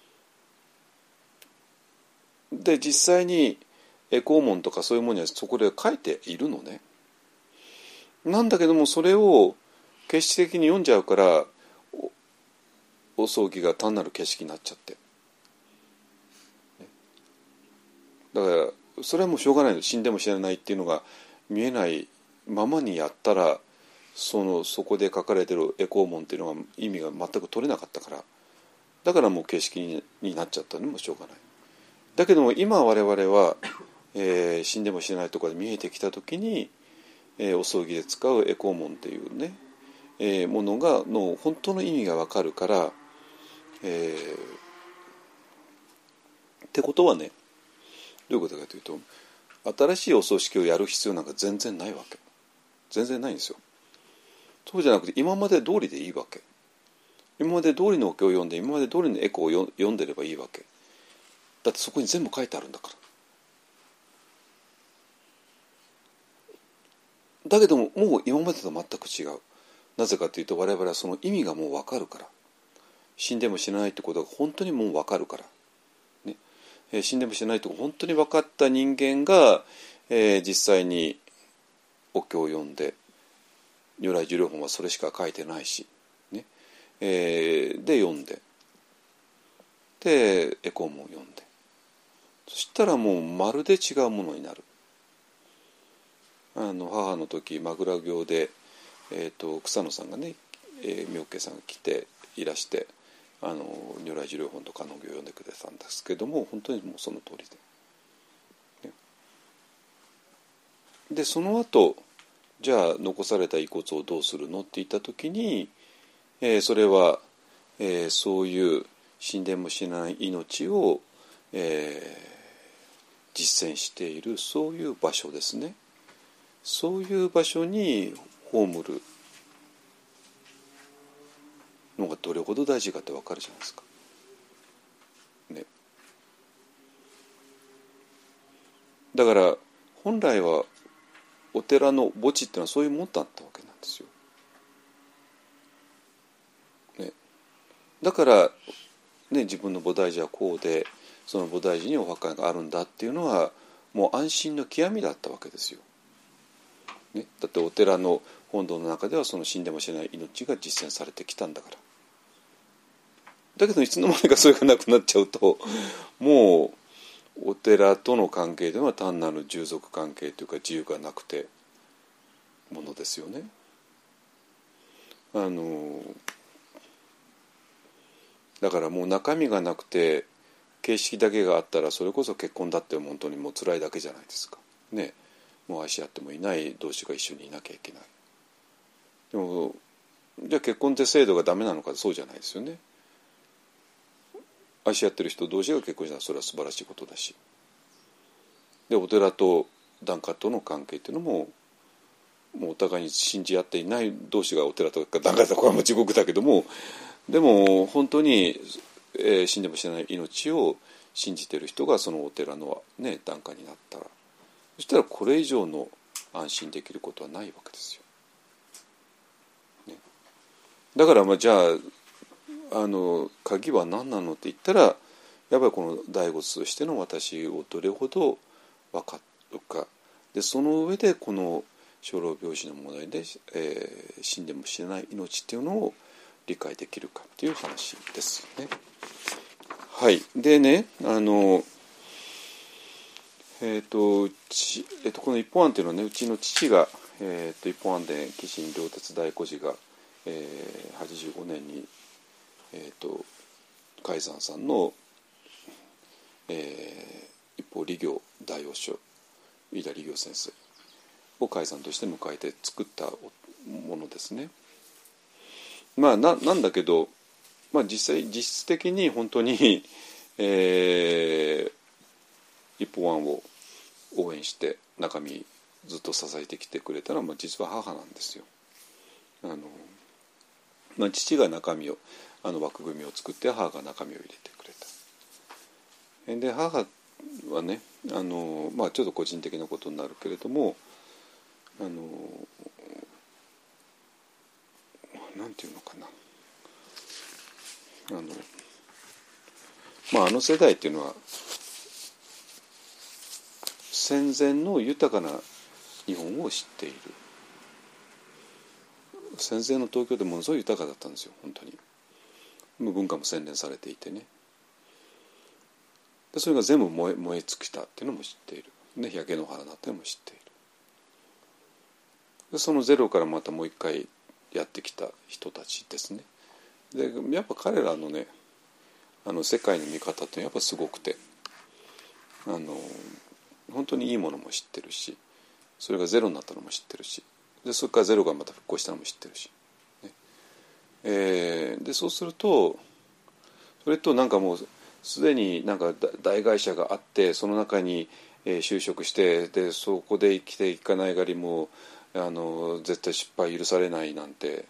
で実際に拷問とかそういうものにはそこで書いているのね。なんだけどもそれを形式的に読んじゃうからお、お葬儀が単なる景色になっちゃって、だからそれはもうしょうがないの。死んでも知らないっていうのが見えないままにやったら、そのそこで書かれてる絵拷問っていうのが意味が全く取れなかったから、だからもう形式 に, になっちゃったのもしょうがない。だけども今我々は、えー、死んでも知らないところで見えてきた時に、えー、お葬儀で使う絵拷問っていうね、えー、ものがの本当の意味が分かるから、えー、ってことはね、どういうことかというと、新しいお葬式をやる必要なんか全然ないわけ。全然ないんですよ。そうじゃなくて今まで通りでいいわけ。今まで通りのお経を読んで今まで通りのエコを読んでればいいわけだって、そこに全部書いてあるんだから。だけどももう今までと全く違う。なぜかというと我々はその意味がもう分かるから。死んでも死なないってことが本当にもう分かるから、ねえー、死んでも死なないってことが本当に分かった人間が、えー、実際にお経を読んで、如来寿量本はそれしか書いてないし、ねえー、で読んで、で絵項も読んで、そしたらもうまるで違うものになる。あの母の時マグラ行で、えー、と草野さんがね、えー、妙慶さんが来ていらして、あの如来寿量本とかの行を読んでくれたんですけども、本当にもうその通りで、ね、でその後じゃあ残された遺骨をどうするのって言った時に、えー、それは、えー、そういう死んでも死なない命を、えー、実践しているそういう場所ですね。そういう場所に葬るのがどれほど大事かって分かるじゃないですか、ね、だから本来はお寺の墓地っていうのはそういうもんだったわけなんですよ、ね、だから、ね、自分の菩提寺はこうで、その菩提寺にお墓があるんだっていうのはもう安心の極みだったわけですよ、ね、だってお寺の本堂の中ではその死んでも死なない命が実践されてきたんだから。だけどいつの間にかそれがなくなっちゃうと、もうお寺との関係では単なる従属関係というか自由がなくてものですよね。あのだからもう中身がなくて形式だけがあったら、それこそ結婚だって本当にもう辛いだけじゃないですかね。もう愛し合ってもいない同士が一緒にいなきゃいけない。でもじゃあ結婚って制度がダメなのか、そうじゃないですよね。愛し合ってる人同士が結婚したらそれは素晴らしいことだし、でお寺と檀家との関係っていうのももうお互いに信じ合っていない同士がお寺とか檀家だとこれはもう地獄だけども、でも本当に、えー、死んでも死なない命を信じている人がそのお寺の、ね、檀家になったら、そしたらこれ以上の安心できることはないわけですよ、ね、だからまあじゃあ、あの鍵は何なのって言ったら、やっぱりこの大仏としての私をどれほど分かるかで、その上でこの生老病死の問題で、えー、死んでも死なない命っていうのを理解できるかっていう話ですね。はい。でね、あのえっ、ー、とうち、えー、とこの一本案っていうのはね、うちの父が、えー、と一本案で寄進両鉄大孤寺が、えー、はちじゅうごねんに、えー、と海山さんの、えー、一方理行大王将飯田理行先生を海山として迎えて作ったものですね。まあ な, なんだけど、まあ、実際実質的に本当に、えー、一本案を応援して中身ずっと支えてきてくれたのは、まあ、実は母なんですよ。あの、まあ、父が中身をあの枠組みを作って母が中身を入れてくれた。で母はね、あの、まあ、ちょっと個人的なことになるけれども、あのなんていうのかな、あのまああの世代っていうのは戦前の豊かな日本を知っている。戦前の東京でものすごい豊かだったんですよ、本当に。文化も洗練されていてね。でそれが全部燃え、燃え尽きたっていうのも知っている。で焼け野原だっていうのも知っている。でそのゼロからまたもう一回やってきた人たちですね。でやっぱ彼らのね、あの世界の見方ってやっぱすごくて、あの本当にいいものも知ってるし、それがゼロになったのも知ってるし、でそれからゼロがまた復興したのも知ってるし、ねえー、でそうするとそれとなんかもうすでになんか大会社があって、その中に就職して、でそこで生きていかないがりもあの絶対失敗許されないなんて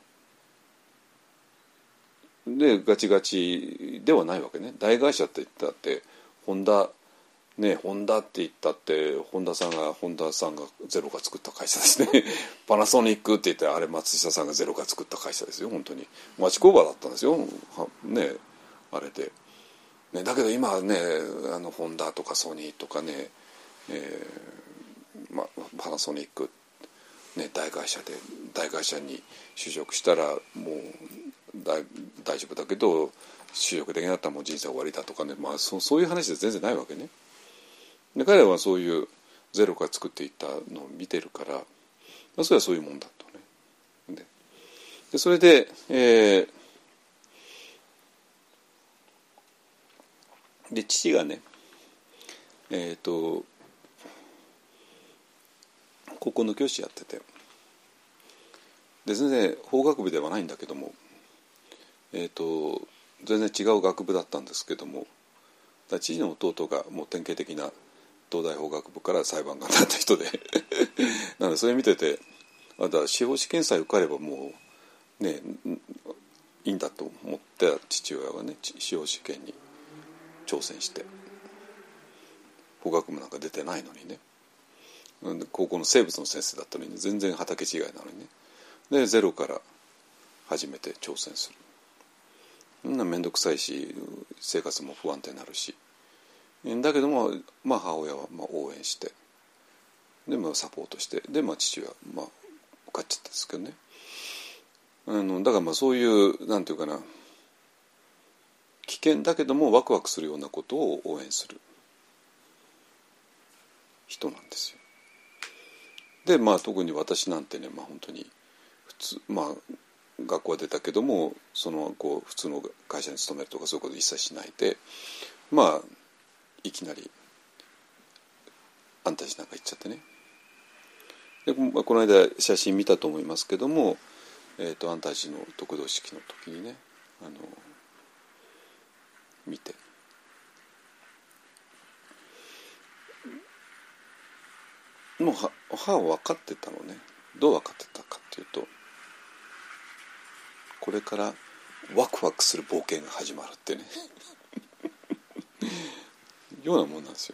でガチガチではないわけね。大会社って言ったってホンダね、ホンダって言ったってホンダさんがホンダさんがゼロが作った会社ですねパナソニックって言ってあれ松下さんがゼロが作った会社ですよ。本当に町工場だったんですよ、ね、あれで、ね、だけど今はね、あのホンダとかソニーとかね、えーま、パナソニック、ね、大会社で大会社に就職したらもう大, 大丈夫だけど就職できなかったらもう人生終わりだとかね、まあ、そ, そういう話で全然ないわけね。で彼らはそういうゼロから作っていったのを見てるから、まあ、それはそういうもんだとね。で, でそれで、えー、で父がね、えっ、ー、と高校の教師やってて、で全然法学部ではないんだけども、えー、と全然違う学部だったんですけども、父の弟がもう典型的な東大法学部から裁判官だった人でなのでそれ見てて、あだ司法試験さえ受かればもうねいいんだと思って父親はね司法試験に挑戦して、法学部なんか出てないのにね、高校の生物の先生だったのに、ね、全然畑違いなのにね、でゼロから初めて挑戦する。そんな面倒くさいし生活も不安定になるし、だけども、まあ、母親はまあ応援して、で、まあ、サポートして、で、まあ、父はまあ受かっちゃったんですけどね。あのだからまあそういうなんていうかな、危険だけどもワクワクするようなことを応援する人なんですよ。でまあ特に私なんてね、まあ本当に普通、まあ学校は出たけどもそのこう普通の会社に勤めるとかそういうこと一切しないで、まあいきなり安泰寺なんか行っちゃってね。でこの間写真見たと思いますけども、えー、と安泰寺の得度式の時にね、あの見て、もう母は分かってたのね。 どう分かってたかっていうと、これからワクワクする冒険が始まるってねようなもんなんですよ。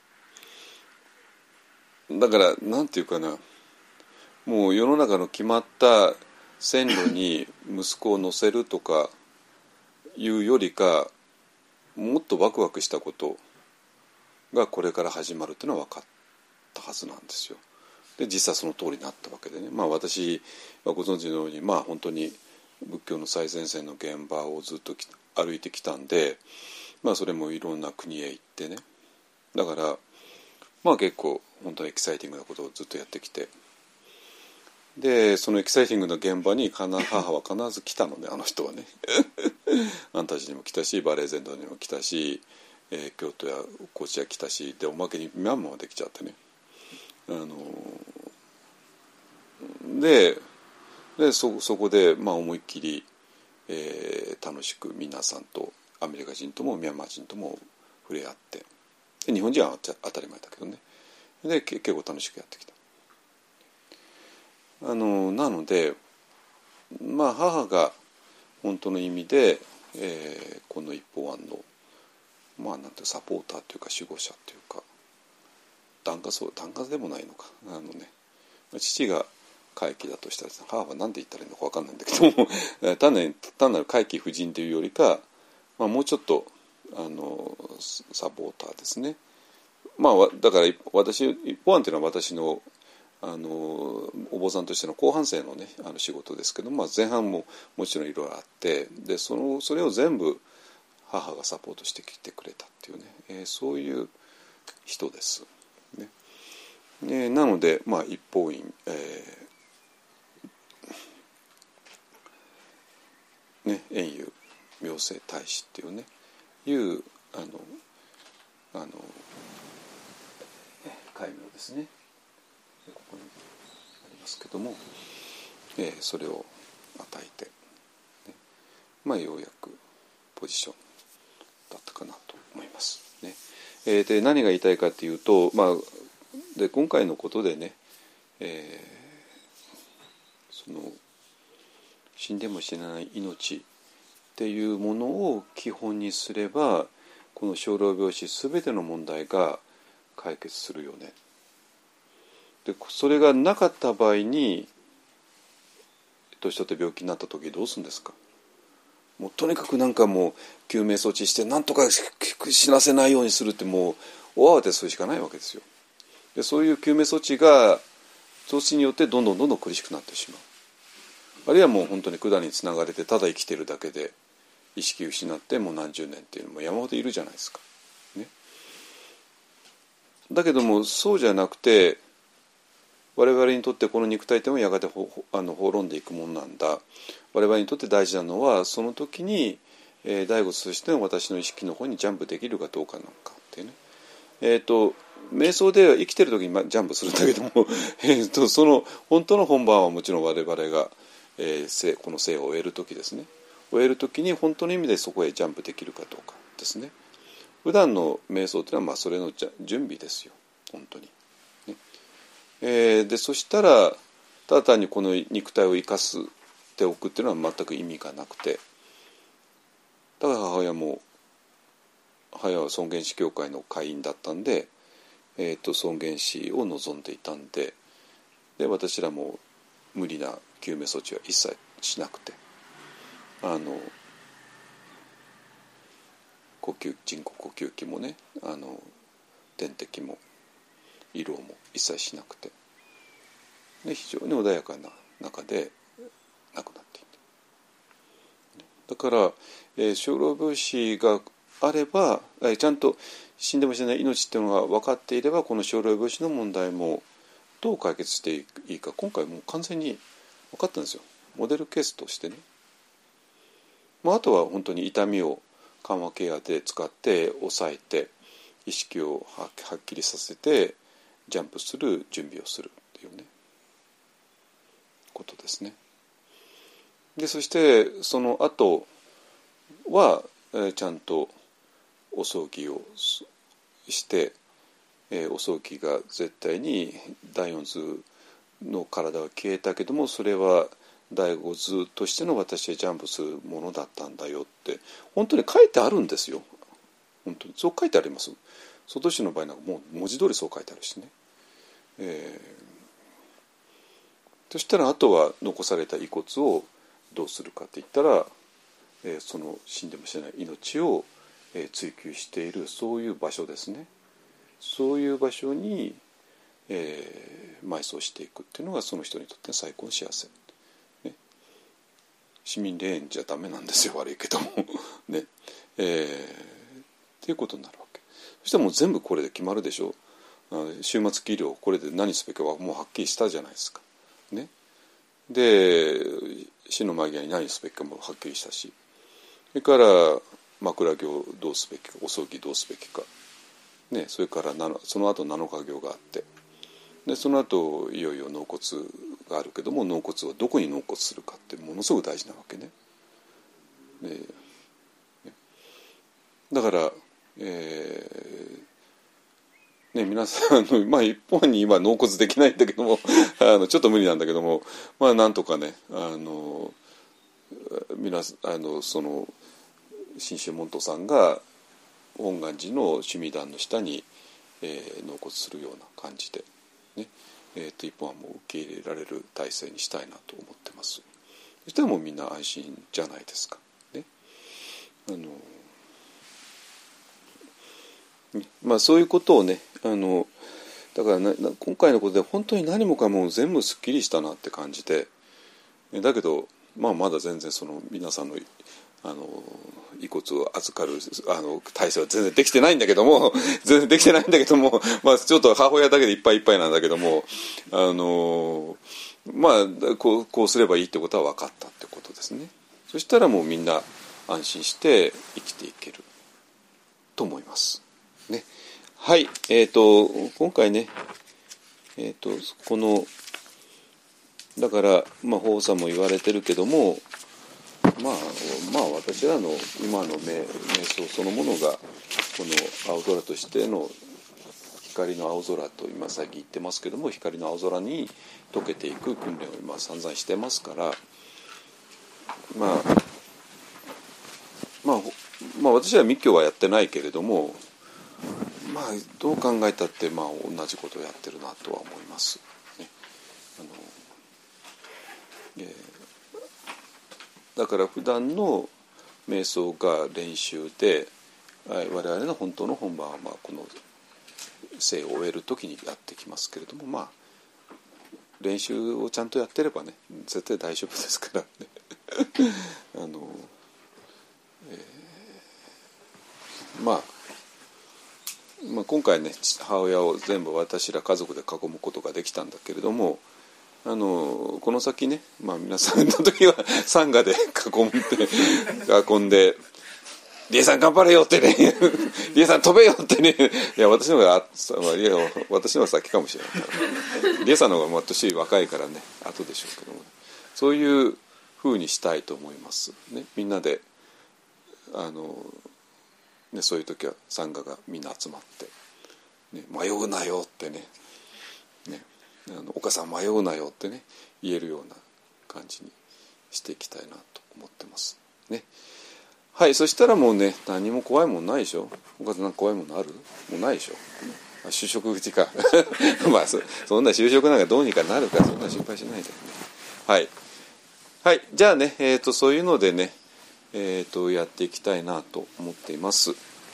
だからなんていうかな、もう世の中の決まった線路に息子を乗せるとかいうよりか、もっとワクワクしたことがこれから始まるっていうのは分かったはずなんですよ。で実際その通りになったわけでね、まあ私はご存知のように、まあ本当に仏教の最前線の現場をずっと歩いてきたんで、まあそれもいろんな国へ行ってね、だからまあ結構本当にエキサイティングなことをずっとやってきて、でそのエキサイティングな現場に母は必ず来たのね、あの人はねアンタジにも来たし、バレー全土にも来たし、えー、京都や高知や来たし、でおまけにミャンマーまで来ちゃってね、あのー、で, で そ, そこでまあ思いっきり、えー、楽しく皆さんとアメリカ人ともミャンマー人とも触れ合って、で日本人は当たり前だけどね、で結構楽しくやってきた。あのなのでまあ母が本当の意味で、えー、この一方案のまあなんていうサポーターというか守護者というか、檀家そう檀家でもないのか、あのね、父が怪奇だとしたら母は何て言ったらいいのか分かんないんだけども単なる単なる怪奇夫人というよりか、まあ、もうちょっとあのサポーターですね。まあだから私一方案というのは私のあのお坊さんとしての後半生のねあの仕事ですけど、まあ、前半ももちろんいろいろあって、でそのそれを全部母がサポートしてきてくれたっていうね、えー、そういう人です、ねえー、なので、まあ、一方院、えーね、円遊明星大使っていうねいうあのあの戒名ですね、ここにありますけども、えー、それを与えて、ね、まあようやくポジションだったかなと思います、ね。えー、で何が言いたいかというと、まあ、で今回のことでね、えー、その死んでも死なない命っていうものを基本にすれば、この生老病死すべての問題が解決するよね。でそれがなかった場合に年取って病気になった時どうするんですか。もうとにかくなんかもう救命措置してなんとか死なせないようにするって、もう大慌てするしかないわけですよ。でそういう救命措置が措置によってどんどんどんどん苦しくなってしまう、あるいはもう本当に管につながれてただ生きてるだけで意識失ってもう何十年っていうのも山ほどいるじゃないですか、ね。だけどもそうじゃなくて、我々にとってこの肉体ってもやがてほあの滅んでいくものなんだ。我々にとって大事なのはその時に、えー、第五としての私の意識の方にジャンプできるかどうかなのかっていうね。えっと瞑想では生きてる時にジャンプするんだけどもえーとその本当の本番はもちろん我々が、えー、この生を終える時ですね。終える時に本当の意味でそこへジャンプできるかどうかですね。普段の瞑想というのはまあそれの準備ですよ、本当に。えー、でそしたらただ単にこの肉体を生かしておくっていうのは全く意味がなくて、だから母親も母親は尊厳死協会の会員だったんで、えー、と尊厳死を望んでいたんで、で私らも無理な救命措置は一切しなくて、あの呼吸人工呼吸器もね、あの点滴も胃ろうも一切しなくて、で非常に穏やかな中で亡くなっていた。だから、えー、生老病死があれば、えー、ちゃんと死んでも死なない命っていうのが分かっていれば、この生老病死の問題もどう解決していいか今回もう完全に分かったんですよ、モデルケースとしてね。まあ、あとは本当に痛みを緩和ケアで使って抑えて意識をはっきりさせてジャンプする準備をするっていうねことですね。でそしてその後は、えー、ちゃんとお葬儀をして、えー、お葬儀が絶対に第四図の体は消えたけども、それは第五図としての私へジャンプするものだったんだよって本当に書いてあるんですよ。本当にそう書いてあります。外師の場合なんかもう文字通りそう書いてあるしね、えー、そしたらあとは残された遺骨をどうするかって言ったら、えー、その死んでも死ねない命を追求しているそういう場所ですね。そういう場所に、えー、埋葬していくっていうのがその人にとって最高の幸せ、ね、市民霊園じゃダメなんですよ、悪いけどもね、えー、っていうことになるわけ。そしたらもう全部これで決まるでしょう。終末期医療これで何すべきかはもうはっきりしたじゃないですか、ね、で死の間際に何すべきかもはっきりしたし、それから枕行どうすべきか、お葬儀どうすべきか、ね、それからその後なのか行があって、でその後いよいよ納骨があるけども、納骨はどこに納骨するかってものすごく大事なわけね。でだから、えーね、皆さんの、まあ、一本に今納骨できないんだけどもあのちょっと無理なんだけども、まあなんとかね、あの皆あのその信州門徒さんが本願寺の趣味壇の下に、えー、納骨するような感じで、ねえー、と一本はもう受け入れられる体制にしたいなと思ってます。そしたらもうみんな安心じゃないですか、ね、あのまあそういうことをね、あのだからな今回のことで本当に何もかも全部すっきりしたなって感じで、だけど、まあ、まだ全然その皆さんのあの遺骨を預かるあの体制は全然できてないんだけども全然できてないんだけども、まあ、ちょっと母親だけでいっぱいいっぱいなんだけども、あのまあこう、こうすればいいってことは分かったってことですね。そしたらもうみんな安心して生きていけると思いますね。はい、えーと今回ね、えーとこのだから、まあ、法さんも言われてるけども、まあ、まあ私らの今の瞑想そのものがこの青空としての光の青空と今最近言ってますけども、光の青空に溶けていく訓練を今散々してますから、まあまあ、まあ私は密教はやってないけれども、まあどう考えたってまあ同じことをやってるなとは思います、ね。あのえー、だから普段の瞑想が練習で、我々の本当の本番はまあこの生を終える時にやってきますけれども、まあ練習をちゃんとやってればね絶対大丈夫ですからねあの、えー、まあまあ、今回ね母親を全部私ら家族で囲むことができたんだけれども、あのこの先ね、まあ、皆さんの時はサンガで囲んで囲んで「リエさん頑張れよ」ってね「リエさん飛べよ」ってね、いや私の方がいや私の方が先かもしれないからリエさんの方が年若いからね後でしょうけども、そういう風にしたいと思いますね。みんなであのね、そういう時はサンガがみんな集まって、ね、迷うなよってね、ねあのお母さん迷うなよってね言えるような感じにしていきたいなと思ってますね。はい、そしたらもうね何も怖いもんないでしょ。お母さんなんか怖いものある？もうないでしょ。就職口かまあ そ, そんな就職なんかどうにかなるからそんな心配しないで、ね、はい、はい、じゃあね、えーと、そういうのでねえー、とやっていきたいなと思っています。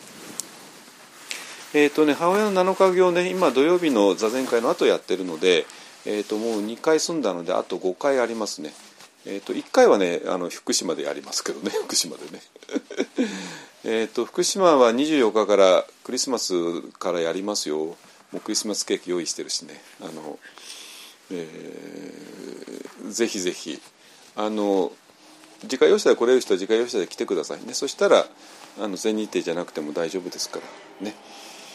えーとね、母親のなのか行ね今土曜日の座禅会の後やってるので、えー、ともうにかい済んだのであとごかいありますね。えー、といっかいはねあの福島でやりますけどね福島でねえと福島はにじゅうよっかからクリスマスからやりますよ。もうクリスマスケーキ用意してるしね、あの、えー、ぜひぜひあの自家用車で来れる人は自家用車で来てくださいね。そしたらあの全日程じゃなくても大丈夫ですからね。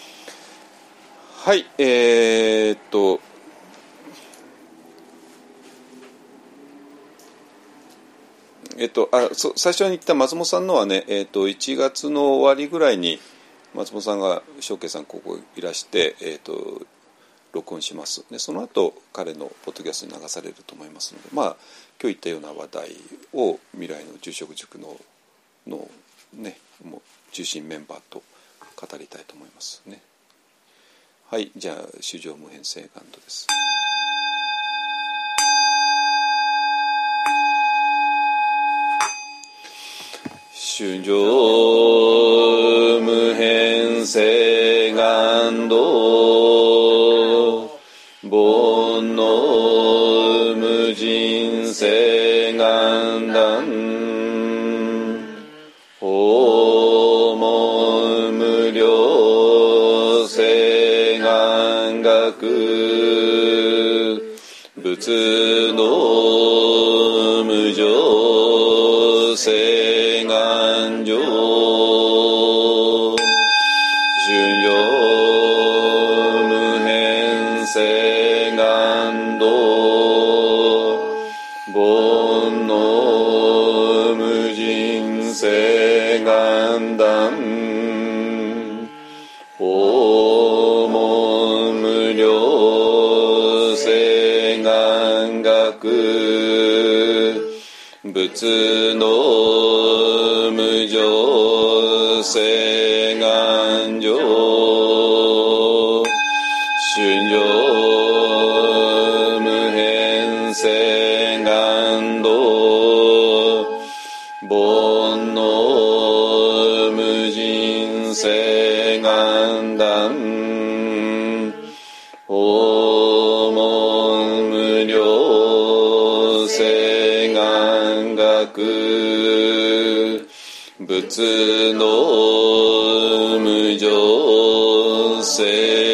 はいえー、っとえっとあそ最初に言った松本さんのはね、えー、っといちがつの終わりぐらいに松本さんが正慶さんここいらして、えー、っと録音します。でその後彼のポッドキャストに流されると思いますので、まあ今日言ったような話題を未来の住職塾ののねもう中心メンバーと語りたいと思いますね。はい、じゃあ衆生無変性願度です。衆生無変性願度、煩悩無尽性願断、訪問無量性願学、仏の無常性願上、衆生無変性願度、煩悩無尽性願断、訪問無量性願学、仏の無常性願上、衆生無変性願度、煩悩無尽性願断、訪問無量性願学、仏の無常性